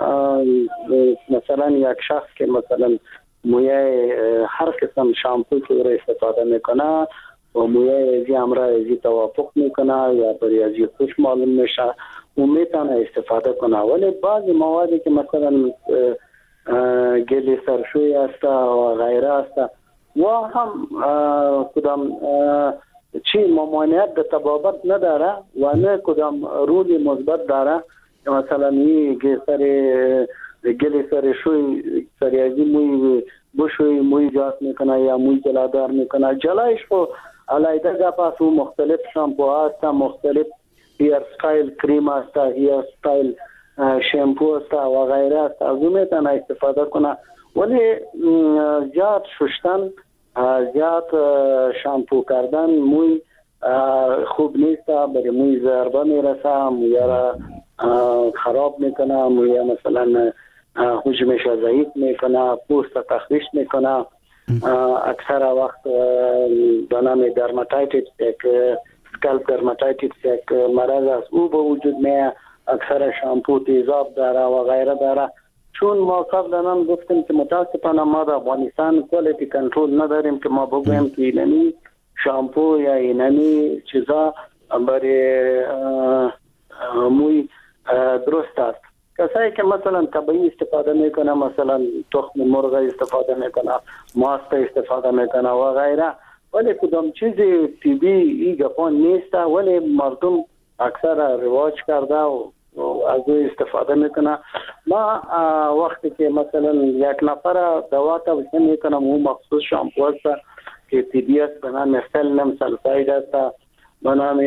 مثلا یک شخص که مثلا موی هر قسم شامپو که رو استفاده میکنه و موی ازی امرا ازی توافق میکنه یا برای ازی خوش معلوم میشه و میتونه استفاده کنه. ولی بعضی موادی که مثلا گل سرشوی است و غیره است و هم کدام چی ممانعت به تبابت نداره و نه کدام رولی مثبت داره. مثلا این گل سرشوی سریازی موی بشوی موی جاس میکنه یا موی جلادار میکنه. جلایش خو علیده گپاس و مختلف شامپو هست، مختلف هیر ستایل کریم است، هیر ستایل شامپو است و غیره است. از اون میتونه استفاده کنه. ولی زیاد شستن، زیاد شامپو کردن موی خوب نیست، برای موی ضربه میرسه، موی را خراب میکنه، موی مثلا حجمش ضعیف میکنه، پوست تخریش میکنه. اکثر وقت به نام درماتایتیس، یک سکالپ درماتایتیس یک مرض است، او به وجود میاد. اکثر شامپو تیزاب داره و غیره داره. چون ما قبلا هم گفتیم که متاسفانه ما در افغانستان کوالیتی کنترل نداریم که ما بگویم که اینمی شامپو یا اینمی چیزا برای موی درست است. کسایی که مثلا طبیعی استفاده میکنه، مثلا تخم مرغ استفاده میکنه، ماست استفاده میکنه و غیره، ولی کدام چیز طبیعی گپان نیست، ولی مردم اکثر رواج کرده و از او استفاده میکنه. ما وقتی که مثلا یک نفر دوا توصیه میکنم او مخصوص شامپو است که طبیعی است، به نام سلنم سلفاید است، به نام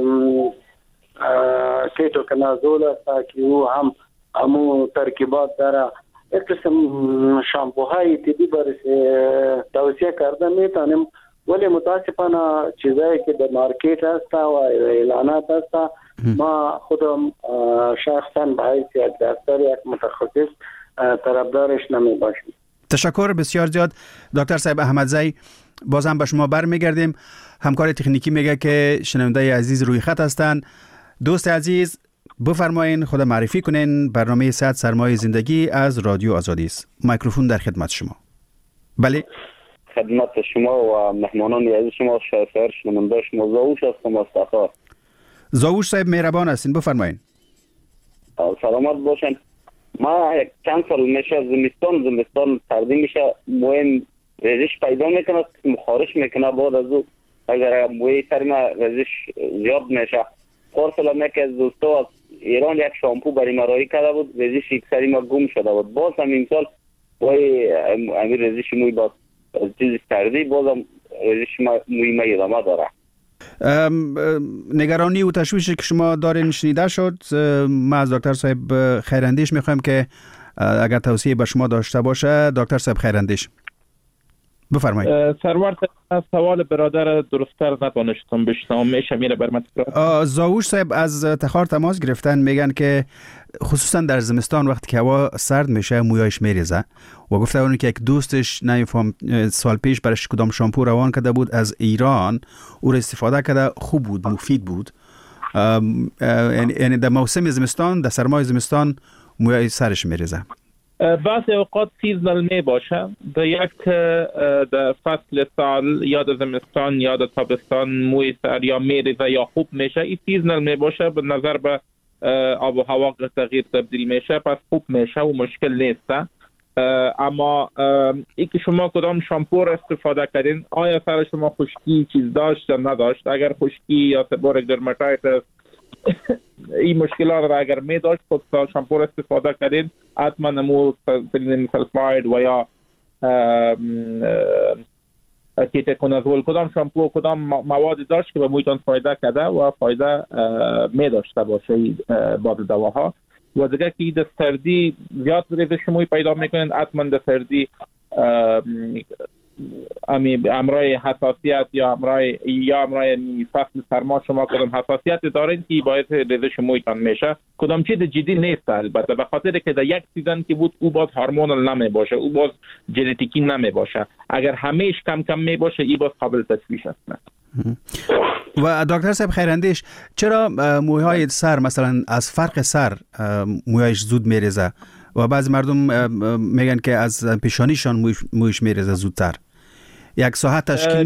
کیتوکنازول است که او هم همو ترکیبات داره. یک قسم شامپوهای طبیعی برای توصیه کرده میتونیم، ولی متاسفانه چیزایی که در مارکت هست و اعلانات هست ما خودم شخصا به حیث یک دکتر، یک متخصص طرفدارش نمی باشیم. تشکر بسیار زیاد دکتر صاحب احمدزی. بازم به شما برمیگردیم. همکار تکنیکی میگه که شنونده عزیز روی خط هستند. دوست عزیز بفرمایین خود معرفی کنین. برنامه 100 سرمایه زندگی از رادیو آزادی است. میکروفون در خدمت شما. بله، خدمت شما و مهمانان عزیز شما. شهر شنونده شما زاوش هستم از تخار. زاوش صاحب مهربان هستین، بفرمایین. سلامت باشین. ما چند سال میشه زمستان سردی میشه، موی ریزش پیدا میکنه، خارش میکنه. بعد از او اگر موی سر ما ریزش زیاد میشه، پارسال میگه از دوستا از ایران یک شامپو برای ما رایی کرده بود، ریزش یک سری ما گم شده بود. باز هم این سال وای امیر ریزش موی باز چیز سردی بازم ریزش موی ما ادامه داره. نگرانی و تشویشی که شما دارین شنیده شد. ما از دکتر صاحب خیراندیش میخوایم که اگر توصیه به شما داشته باشه. دکتر صاحب خیراندیش بفرمایید. سرور سوال برادر درست‌تر نتونستم بشنوم، میشه میره بر من تکرار. زاوش صاحب از تخار تماس گرفتن، میگن که خصوصا در زمستان وقتی که هوا سرد میشه مویایش میریزه و گفته اون که یک دوستش نمیفهم سال پیش برش کدام شامپو روان کرده بود از ایران، او را استفاده کرده، خوب بود، مفید بود. یعنی در موسم زمستان، در سرمای زمستان مویای سرش میریزه. بعضی اوقات سیزنال می باشه، در یک در فصل سال یا در زمستان یا در تابستان موی سر یا میریزه یا خوب میشه. این سیزنال می باشه، به نظر به آب و هوا تغییر تبدیل میشه، پس خوب میشه و مشکل نیست. اما ای که شما کدام شامپو را استفاده کردین، آیا سر شما خشکی چیز داشت یا نداشت؟ اگر خشکی یا سبورک درماتایتس این مشکلات را اگر می داشت خود شامپو استفاده کردین حتما نمو سلینیم سلفاید و یا کیتوکنازول کدام شامپو کدام مواد داشت که به محیطان فایده کرده و فایده می داشته باشه بعض دواها. و دیگه که در سردی زیاد ریزش موی پیدا میکنین حتما در سردی امرای حساسیت یا امرای فصل سرما شما کدام حساسیت دارین که باعث ریزش مویتان میشه. کدام چیز جدی نیست البته، به خاطر که در یک سیزن که بود او باز هورمونال نمی باشه، او باز ژنتیکی نمی باشه. اگر همیش کم می باشه ای باز قابل تشخیص است. و دکتر صاحب خیراندیش، چرا موهای سر مثلا از فرق سر موهایش زود میریزه و بعضی مردم میگن که از پیشانیشان مویش میریزه زودتر؟ یک ساعت تشکیل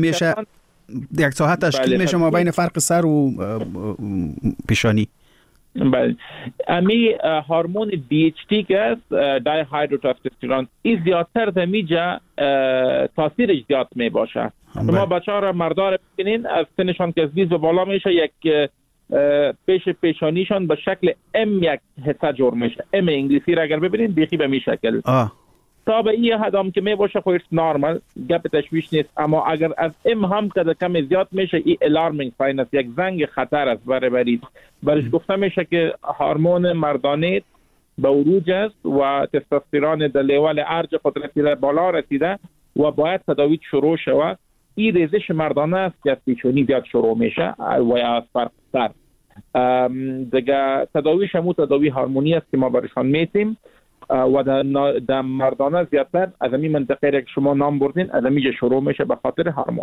میشه ما بین فرق سر و پیشانی. بله، امی هورمون DHT که است، دای هایدروتستوسترون، این زیادتر در میجا تاثیرش زیاد می باشه. شما بچه‌ها را مردا را ببینین از سنشان که از 20 و بالا میشه یک پیشانیشان به شکل M1 حصه جور میشه. M انگلیسی را اگر ببینین بیخی به می شکل. تا به این حدام که می باشه خودش نارمال، گپ تشویش نیست. اما اگر از ام هم کده کم زیاد میشه، این الارمینگ ساین است، یک زنگ خطر است برای مریض. برش گفته میشه که هورمون مردانه به عروج است و تستوسترون در لیول ارج خود رسیده بالا رسیده و باید تداوی شروع شود. این ریزش مردانه است که از پیشانی زیاد شروع میشه و از فرق سر. دیگه تداویش همون تداوی هورمونی است که ما برشان میتیم و در مردانه زیادتر از این منطقه که شما نام بردین از اینجا شروع میشه به خاطر هورمون.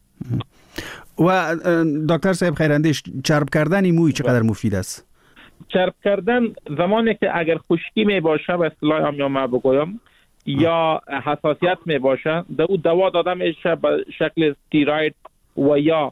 و دکتر صاحب خیراندیش، چرب کردن موی چقدر مفید است؟ چرب کردن زمانی که اگر خشکی می باشه به اصطلاح هم یا ما بگویم یا حساسیت می باشه، در او دوا داده میشه به شکل استیروید و یا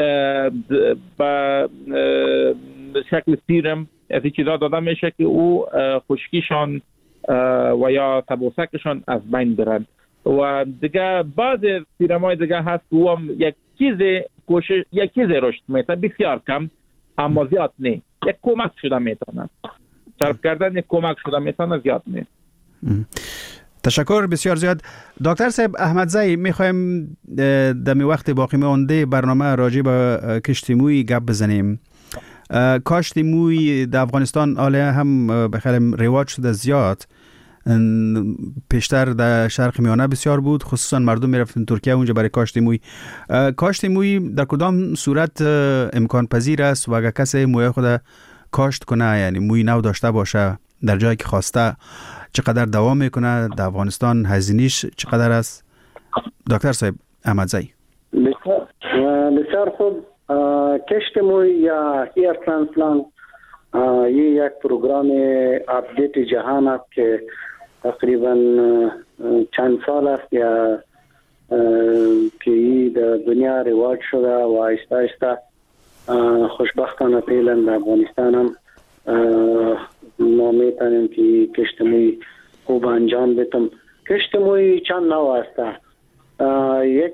به شکل سیرم، از این چیزا داده میشه که او خشکیشان و یا تبوسکشان از بین برند. و دیگه بعض سیرمای دیگه هست که او هم یک چیز رشد میتونه، بسیار کم اما زیاد نه، یک کمک شده میتونه. چرب کردن یک کمک شده میتونه، زیاد نه. تشکر بسیار زیاد. دکتر صاحب احمدزی، میخوایم دمی وقت باقی مانده برنامه راجع به کشت موی گپ بزنیم. کاشت موی در افغانستان حالا هم بخیرم رواج شده زیاد. پیشتر در شرق میانه بسیار بود، خصوصا مردم میرفتن ترکیه اونجا برای کاشت موی. کاشت موی در کدام صورت امکان پذیر است و اگر کسی موی خود کاشت کنه، یعنی موی نو داشته باشه در جایی که خواسته، چقدر دوام میکنه؟ در افغانستان هزینه‌اش چقدر است؟ دکتر صاحب احمدزی. بسیار خوب. کشت موی یا هیر ترانسپلانت یک پروگرام اپدیت جهان است که تقریبا چند سال است یا که در دنیا رواج شده و آهسته آهسته خوشبختانه فعلا در افغانستان هم ما میتونیم که کشت موی خوب انجام بدیم. کشت موی چند نوع است. یک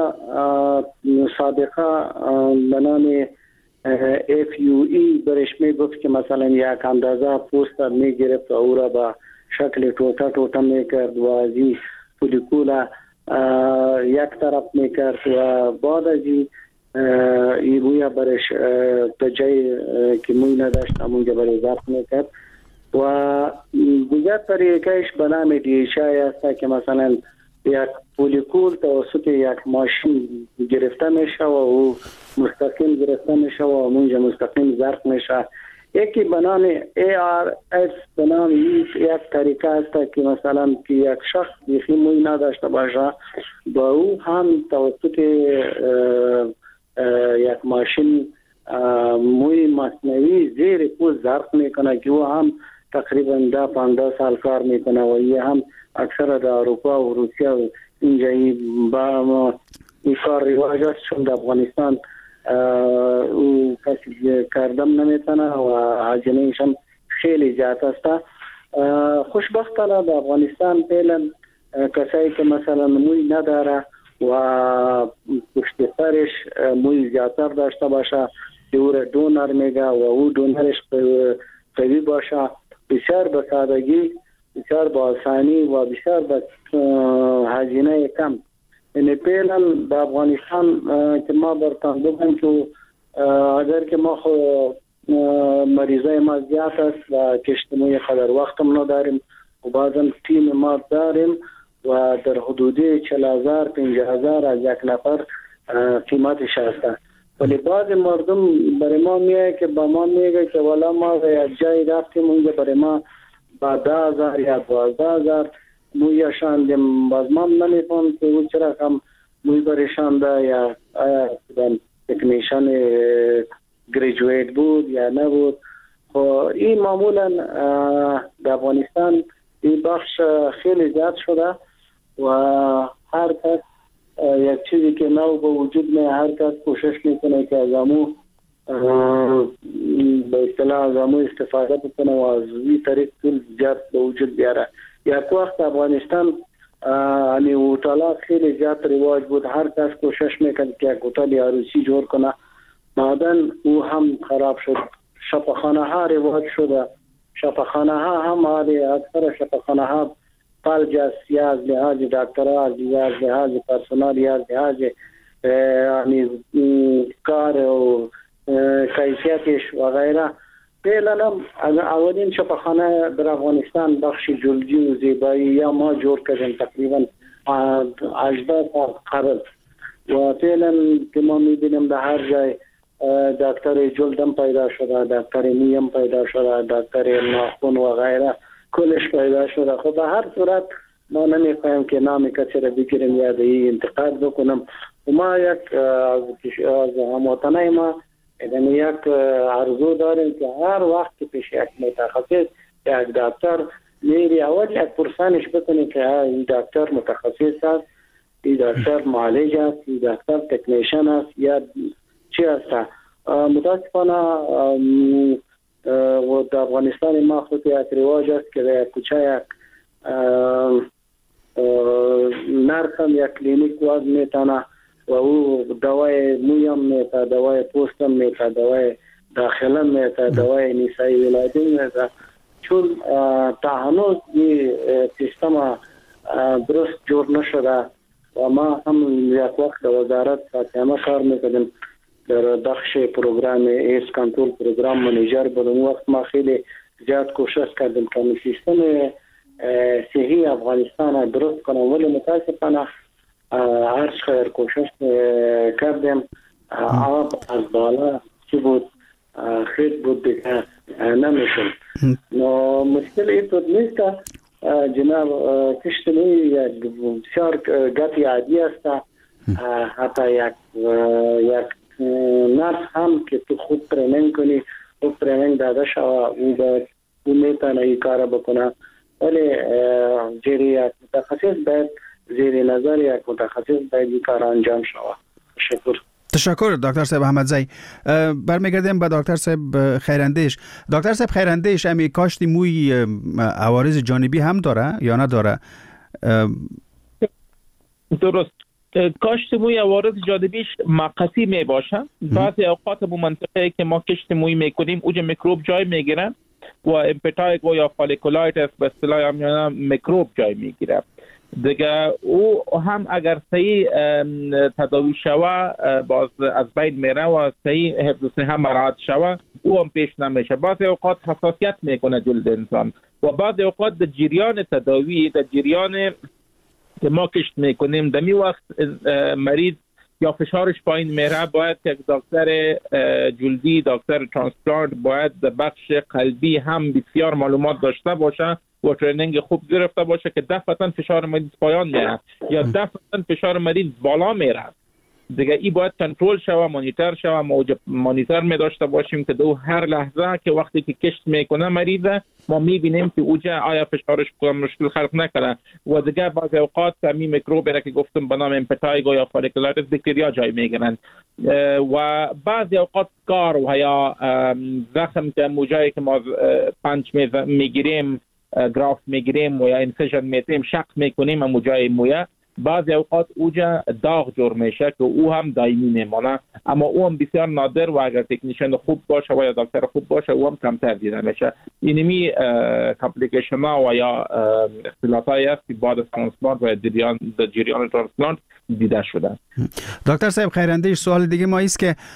سابقه به نام FUE برش میگفت که مثلا یک اندازه پوست میگرفت و او را به شکل ټوټه میکرد و از این فولیکول یک طرف میکرد و بعد از این روی برش تا جایی که موی نداشت همونجا برش ضبط میکرد. و دیگر طریقهش به نام دیشای است که مثلا یک فولیکول توسط یک ماشین گرفته میشه و او مستقیم گرفته میشه و اونجا مستقیم ضبط میشه. یکی به نام ARS به نام یک طریقه است که مثلا که یک شخص بیخی موی نداشته باشه با او هم توسط یک ماشین موی مصنوعی زیر پوست ضبط میکنه که او هم تقریبا 10-15 سال کار میکنه و این هم اکثر در اروپا و روسیه و اینجا با این کار رواج است، چون در افغانستان او کسی کردم نمیتونه و هزینه‌اش هم خیلی زیاد است. خوشبختانه در افغانستان فعلا کسایی که مثلا موی نداره و پشت سرش موی زیادتر داشته باشه که او را دونر میگه و او دونرش قوی باشه، بسیار به سادگی، بسیار با آسانی و بسیار به هزینه کم. یعنی فعلا در افغانستان که ما برتان بگم که اگر که ما مریضای ما زیاد است و کشتموی قدر وقت هم نداریم و بعضا تیم ما داریم و در حدود 40,000 50,000 از یک نفر قیمتش هست. ولی بعض مردم برای ما میگه که با ما میگه که والا ما یک جای رفتیم اونجا برای ما با 10,000 یا 12,000 موی شاندیم. باز ما نمیفهم که اون چرا کم موی برشانده یا تکنیشن گریجویت بود یا نبود. این معمولا در افغانستان این بخش خیلی زیاد شده و هر کس یک چیزی که نو به وجود میاد هر کس کوشش میکنه که از امو به اصطلاح از امو استفاده بکنه و از این طریق پول زیاد به وجود بیاره. یک وقت افغانستان یعنی هتل‌ها خیلی زیاد رواج بود، هر کس کوشش میکرد که یک هتل عروسی جور کنه. بعداً او هم خراب شد. شفاخانه ها رواج شده، شفاخانه ها هم اکثر شفاخانه ها فلج است، یا از لحاظ دکترها، یا از لحاظ پرسنل، یا از لحاظ یعنی کار و کیفیتش و غیره. فعلا هم اولین شفاخانه در افغانستان بخش جلدی و زیبایی یا ما جور کردیم تقریبا 18 سال قبل و فعلا که ما میبینیم در هر جای دکتر جلدم پیدا شده، دکتر مویم پیدا شده، دکتر ناخن و غیره کلش پیدا شده. خب به هر صورت ما نمیخوایم که نام کسی را بگیریم یا این انتقاد بکنم. و ما یک از هموطنای ما یعنی یک عرضو داریم که هر وقت که پیش یک متخصص یک دکتر میری اول یک پرسانش بکنی که این دکتر متخصص است، این دکتر معالج است، این دکتر تکنیشن است یا چی است. متاسفانه و در افغانستان ما خود یک رواج است که در کوچه یک نرس هم یک کلینیک واز میتونه و او دوای مویم میته، دوای پوستم میته، دوای داخلم میته، دوای نیسایی ولایتی میته. چون تا هنوز این سیستم درست جور نشده و ما هم یک وقت وزارت فاطمه کار میکردیم در بخش پروگرام ایس کنترل پروگرام منیجر بودم. وقت ما خیلی زیاد کوشش کردیم که سیستم صحی افغانستان درست کنم ولی متاسفانه هر خیر کوشش کردیم آب از بالا چی بود خیلی بود دیگه نمیشون. مشکل این طور نیست که جناب کشتنوی یک بسیار گتی عادی است. حتی یک نرس هم که تو خود تریننگ کنی خود تریننگ داده شوه او میتونه این کار بکنه ولی زیر یک متخصص باید زیر نظر یک متخصص باید این کار انجام شوه. تشکر دکتر صاحب احمدزی. برمیگردیم به دکتر صاحب خیراندیش. دکتر صاحب خیراندیش امی کاشت موی عوارض جانبی هم داره یا نداره؟ درست، کاشت موی عوارض جانبیش مقصی می باشه. بعضی اوقات بو منطقه که ما کشت موی میکنیم اوج میکروب جای میگیره و امپتایگو یا فالیکولایتس به اصطلاح هم میکروب جای میگیره دیگه. او هم اگر صحیح تداوی شوه باز از بین میره و صحیح حفظ صحه مراعات شوه او هم پیش نمیشه. بعضی اوقات حساسیت میکنه جلد انسان و بعضی اوقات در جریان تداوی در جریان که ما کشت میکنیم دمی وقت مریض یا فشارش پایین میره باید که دکتر جلدی دکتر ترانسپلانت باید بخش قلبی هم بسیار معلومات داشته باشه و تریننگ خوب گرفته باشه که دفعتا فشار مریض پایان میره یا دفعتا فشار مریض بالا میره دیگه. این باید کنترل شوه، مانیتور شوه. ما مانیتور می داشته باشیم که دو هر لحظه که وقتی که کشت میکنه مریض ما میبینیم که اوجا آیا فشارش مشکل خلق نکنه و دیگه بعضی اوقات می میکروب را که گفتم به نام امپتایگو یا فالیکولایتس بکتریا جای میگیرن و بعضی اوقات کار و یا زخم که موجایی که ما پنچ میگیریم گراف میگیریم و یا انسیژن میتیم شق میکنیم موجای مویه بعضی اوقات اوجا داغ جور میشه که او هم دائمی میمونه، اما او هم بسیار نادر و اگر تکنیشن خوب باشه و یا دکتر خوب باشه او هم کمتر دیده میشه. اینمی کامپلیکیشن ها و یا اختلافایی است که بعد از ترانسپلانت و جریان ترانسپلانت دیده شده. دکتر صاحب خیراندیش، سوال دیگه ما است که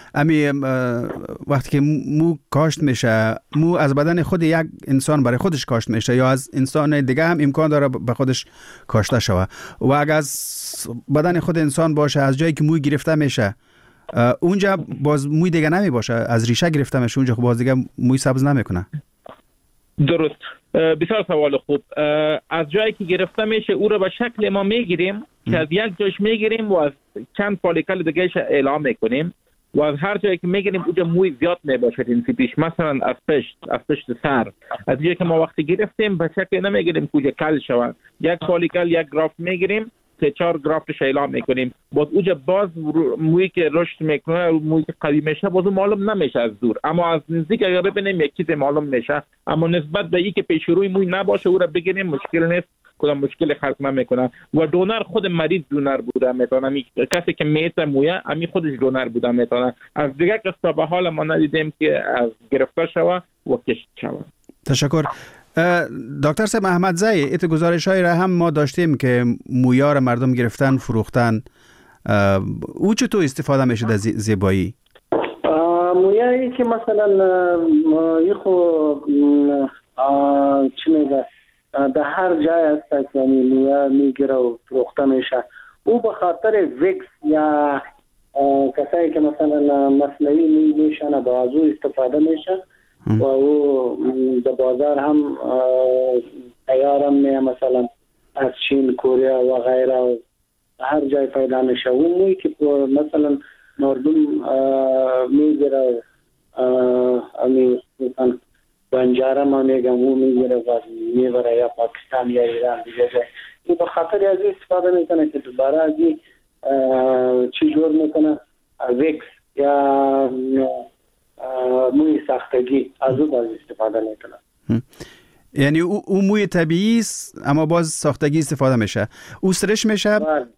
وقتی که مو کاشت میشه، مو از بدن خود یک انسان برای خودش کاشت میشه یا از انسان دیگه هم امکان داره به خودش کاشته شوه؟ و اگر از بدن خود انسان باشه از جایی که موی گرفته میشه اونجا باز موی دیگه نمی باشه، از ریشه گرفته میشه اونجا باز دیگه موی سبز نمیکنه؟ درست، بسیار سوال خوب. از جایی که گرفته میشه او رو به شکل ما میگیریم که از یک جاش میگیریم و از چند فالیکل دیگهش اعلام میکنیم و از هر جایی که میگیریم اونجا موی زیاد میباشه این پیش، مثلا از پشت سر، از جایی که ما وقتی گرفتیم به شکل نمیگیریم که اونجا کل شود، یک فالیکل یک گرافت میگیریم 3-4 گرافتش اعلام میکنیم، باز اونجا باز مویی که رشد میکنه، مویی که قوی میشه باز معلوم نمیشه از دور، اما از نزدیک اگر ببینیم یک چیز معلوم میشه، اما نسبت به اینکه پیش روی موی نباشه او را بگیریم مشکل نیست، کدام مشکل خلق نمیکنه. و دونر خود مریض دونر بوده میتونه، کسی که میته مویه امی خودش دونر بوده میتونه. از دیگه قصه به حال ما ندیدیم که از گرفته شوه و کشت شوه. تشکر. دکتر صاحب احمدزی، ایت گزارش های را هم ما داشتیم که مویا را مردم گرفتن فروختن، او چطور استفاده میشه در زیبایی؟ مویایی که مثلا یخو چی میگه در هر جای هست که مویا میگیره و فروخته میشه، او به خاطر ویکس یا کسایی که مثلا مصنوعی میشن با ازو استفاده میشه و او در بازار هم تیار هم میه، مثلا از چین، کره و غیره و هر جای پیدا میشه. اون موی که مثلا مردم میگیره مثلا بنجاره ما میگم او میگیره و میبره یا پاکستان یا ایران دیگه جای، این به خاطر از استفاده میکنه که دوباره از چی جور میکنه، ویکس یا موی ساختگی از او باز استفاده میکنه. یعنی او موی طبیعی است اما باز ساختگی استفاده میشه، او سرش میشه؟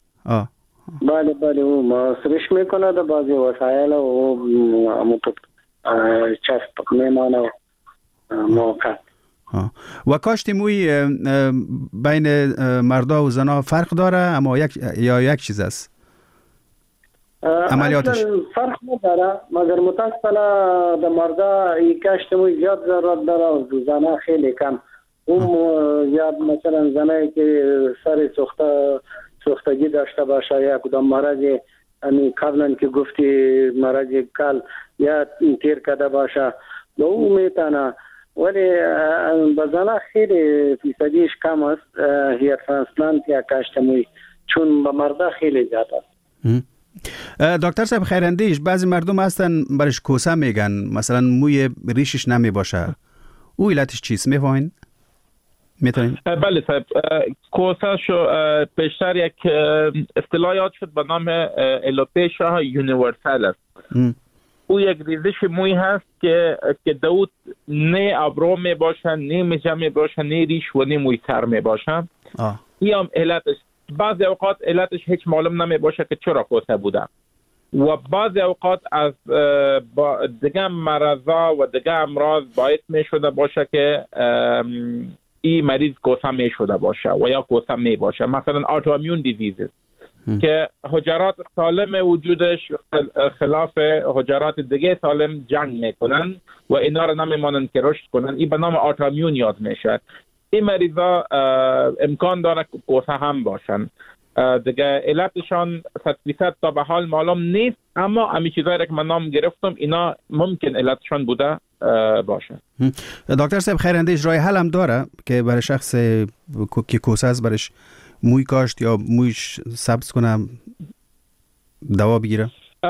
بله او ما سرش میکنه در بعضی وسایل و چسب میمانه و موقع. و کاشت موی بین مردا و زنا فرق داره اما یک چیز است؟ عملیاتش فرق نداره، مگر متاسفانه در مردا کاشت موی زیاد ضرورت داره و زنا خیلی کم. اون یا مثلا زنایی که سر سوختگی داشته باشه یا کدام مرض قبلا که گفتی مرض کل یا تیر کده باشه و او میتونه، ولی به زنها خیلی فیصدیش کم است هیر ترانسپلانت یا کاشت موی، چون به مردا خیلی زیاد است. دکتر صاحب خیراندیش، بعضی مردم هستن برش کوسه میگن، مثلا موی ریشش نمی باشه، او علتش چیست میفهمین؟ میتونین؟ بله صاحب، کوسه شو پیشتر یک اصطلاح یاد شد به نام الوپیشیا یونیورسال. او یک ریزش موی هست که داود نه ابرو می باشه، نه میجه می باشه، نه ریش و نه موی سر می باشه. این هم علتش. بعضی اوقات علتش هیچ معلوم نمی باشه که چرا کوسه بوده و بعضی اوقات از دیگه مرضا و دیگه امراض باعث می شده باشه که این مریض کوسه می شده باشه و یا کوسه می باشه. مثلا آتومیون دیزیز که حجرات سالم وجودش خلاف حجرات دیگه سالم جنگ میکنن و اینا رو نمیمانن که رشد کنن، این به نام آتومیون یاد میشه. این مریضا امکان داره که کوسه هم باشن، دیگه علتشان 100% تا به حال معلوم نیست، اما همین چیزایی که من نام گرفتم اینا ممکن علتشان بوده باشه. دکتر صاحب خیراندیش، راه حل هم داره که برای شخص که کوسه است برش موی کاشت یا مویش سبز کنه دوا بگیره؟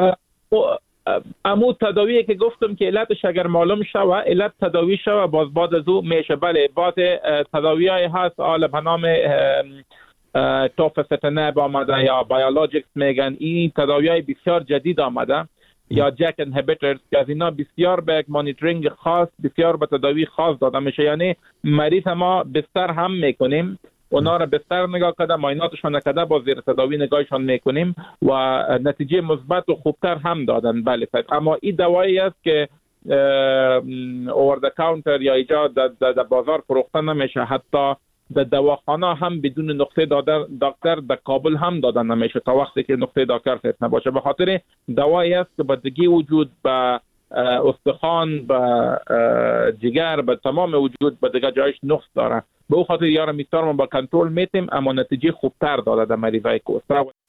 امو تداویی که گفتم که علتش اگر معلوم شوه، علت تداوی شوه، باز بعد از او میشه. بله، بعد تداوی‌های هست آل به نام توفاستینب آمده یا بیولوژیکس میگن، این تداوی‌های بسیار جدید آمده یا جک انهیبیتورز که از اینا بسیار به یک مانیتورینگ خاص، بسیار به تداوی خاص داده میشه. یعنی مریض ما بستر هم میکنیم اونا را بستر نگاه کرده، معایناتشان نکرده، با زیر تداوی نگاهشان میکنیم و نتیجه مثبت و خوبتر هم دادن. بله صاحب، اما این دوایی است که اوور کاونتر یا ایجاد در بازار فروخته نمیشه، حتی در دواخانه هم بدون نقطه دکتر در کابل هم دادن نمیشه تا وقتی که نقطه دکتر ثبت نباشه. به خاطر دوایی است که بدگی وجود به استخوان، به جگر، به تمام وجود، به دیگه جایش نقص داره. به او خاطر یارم میتارم با کنترل میتیم، اما نتیجه خوبتر داده در مریضای کوسه.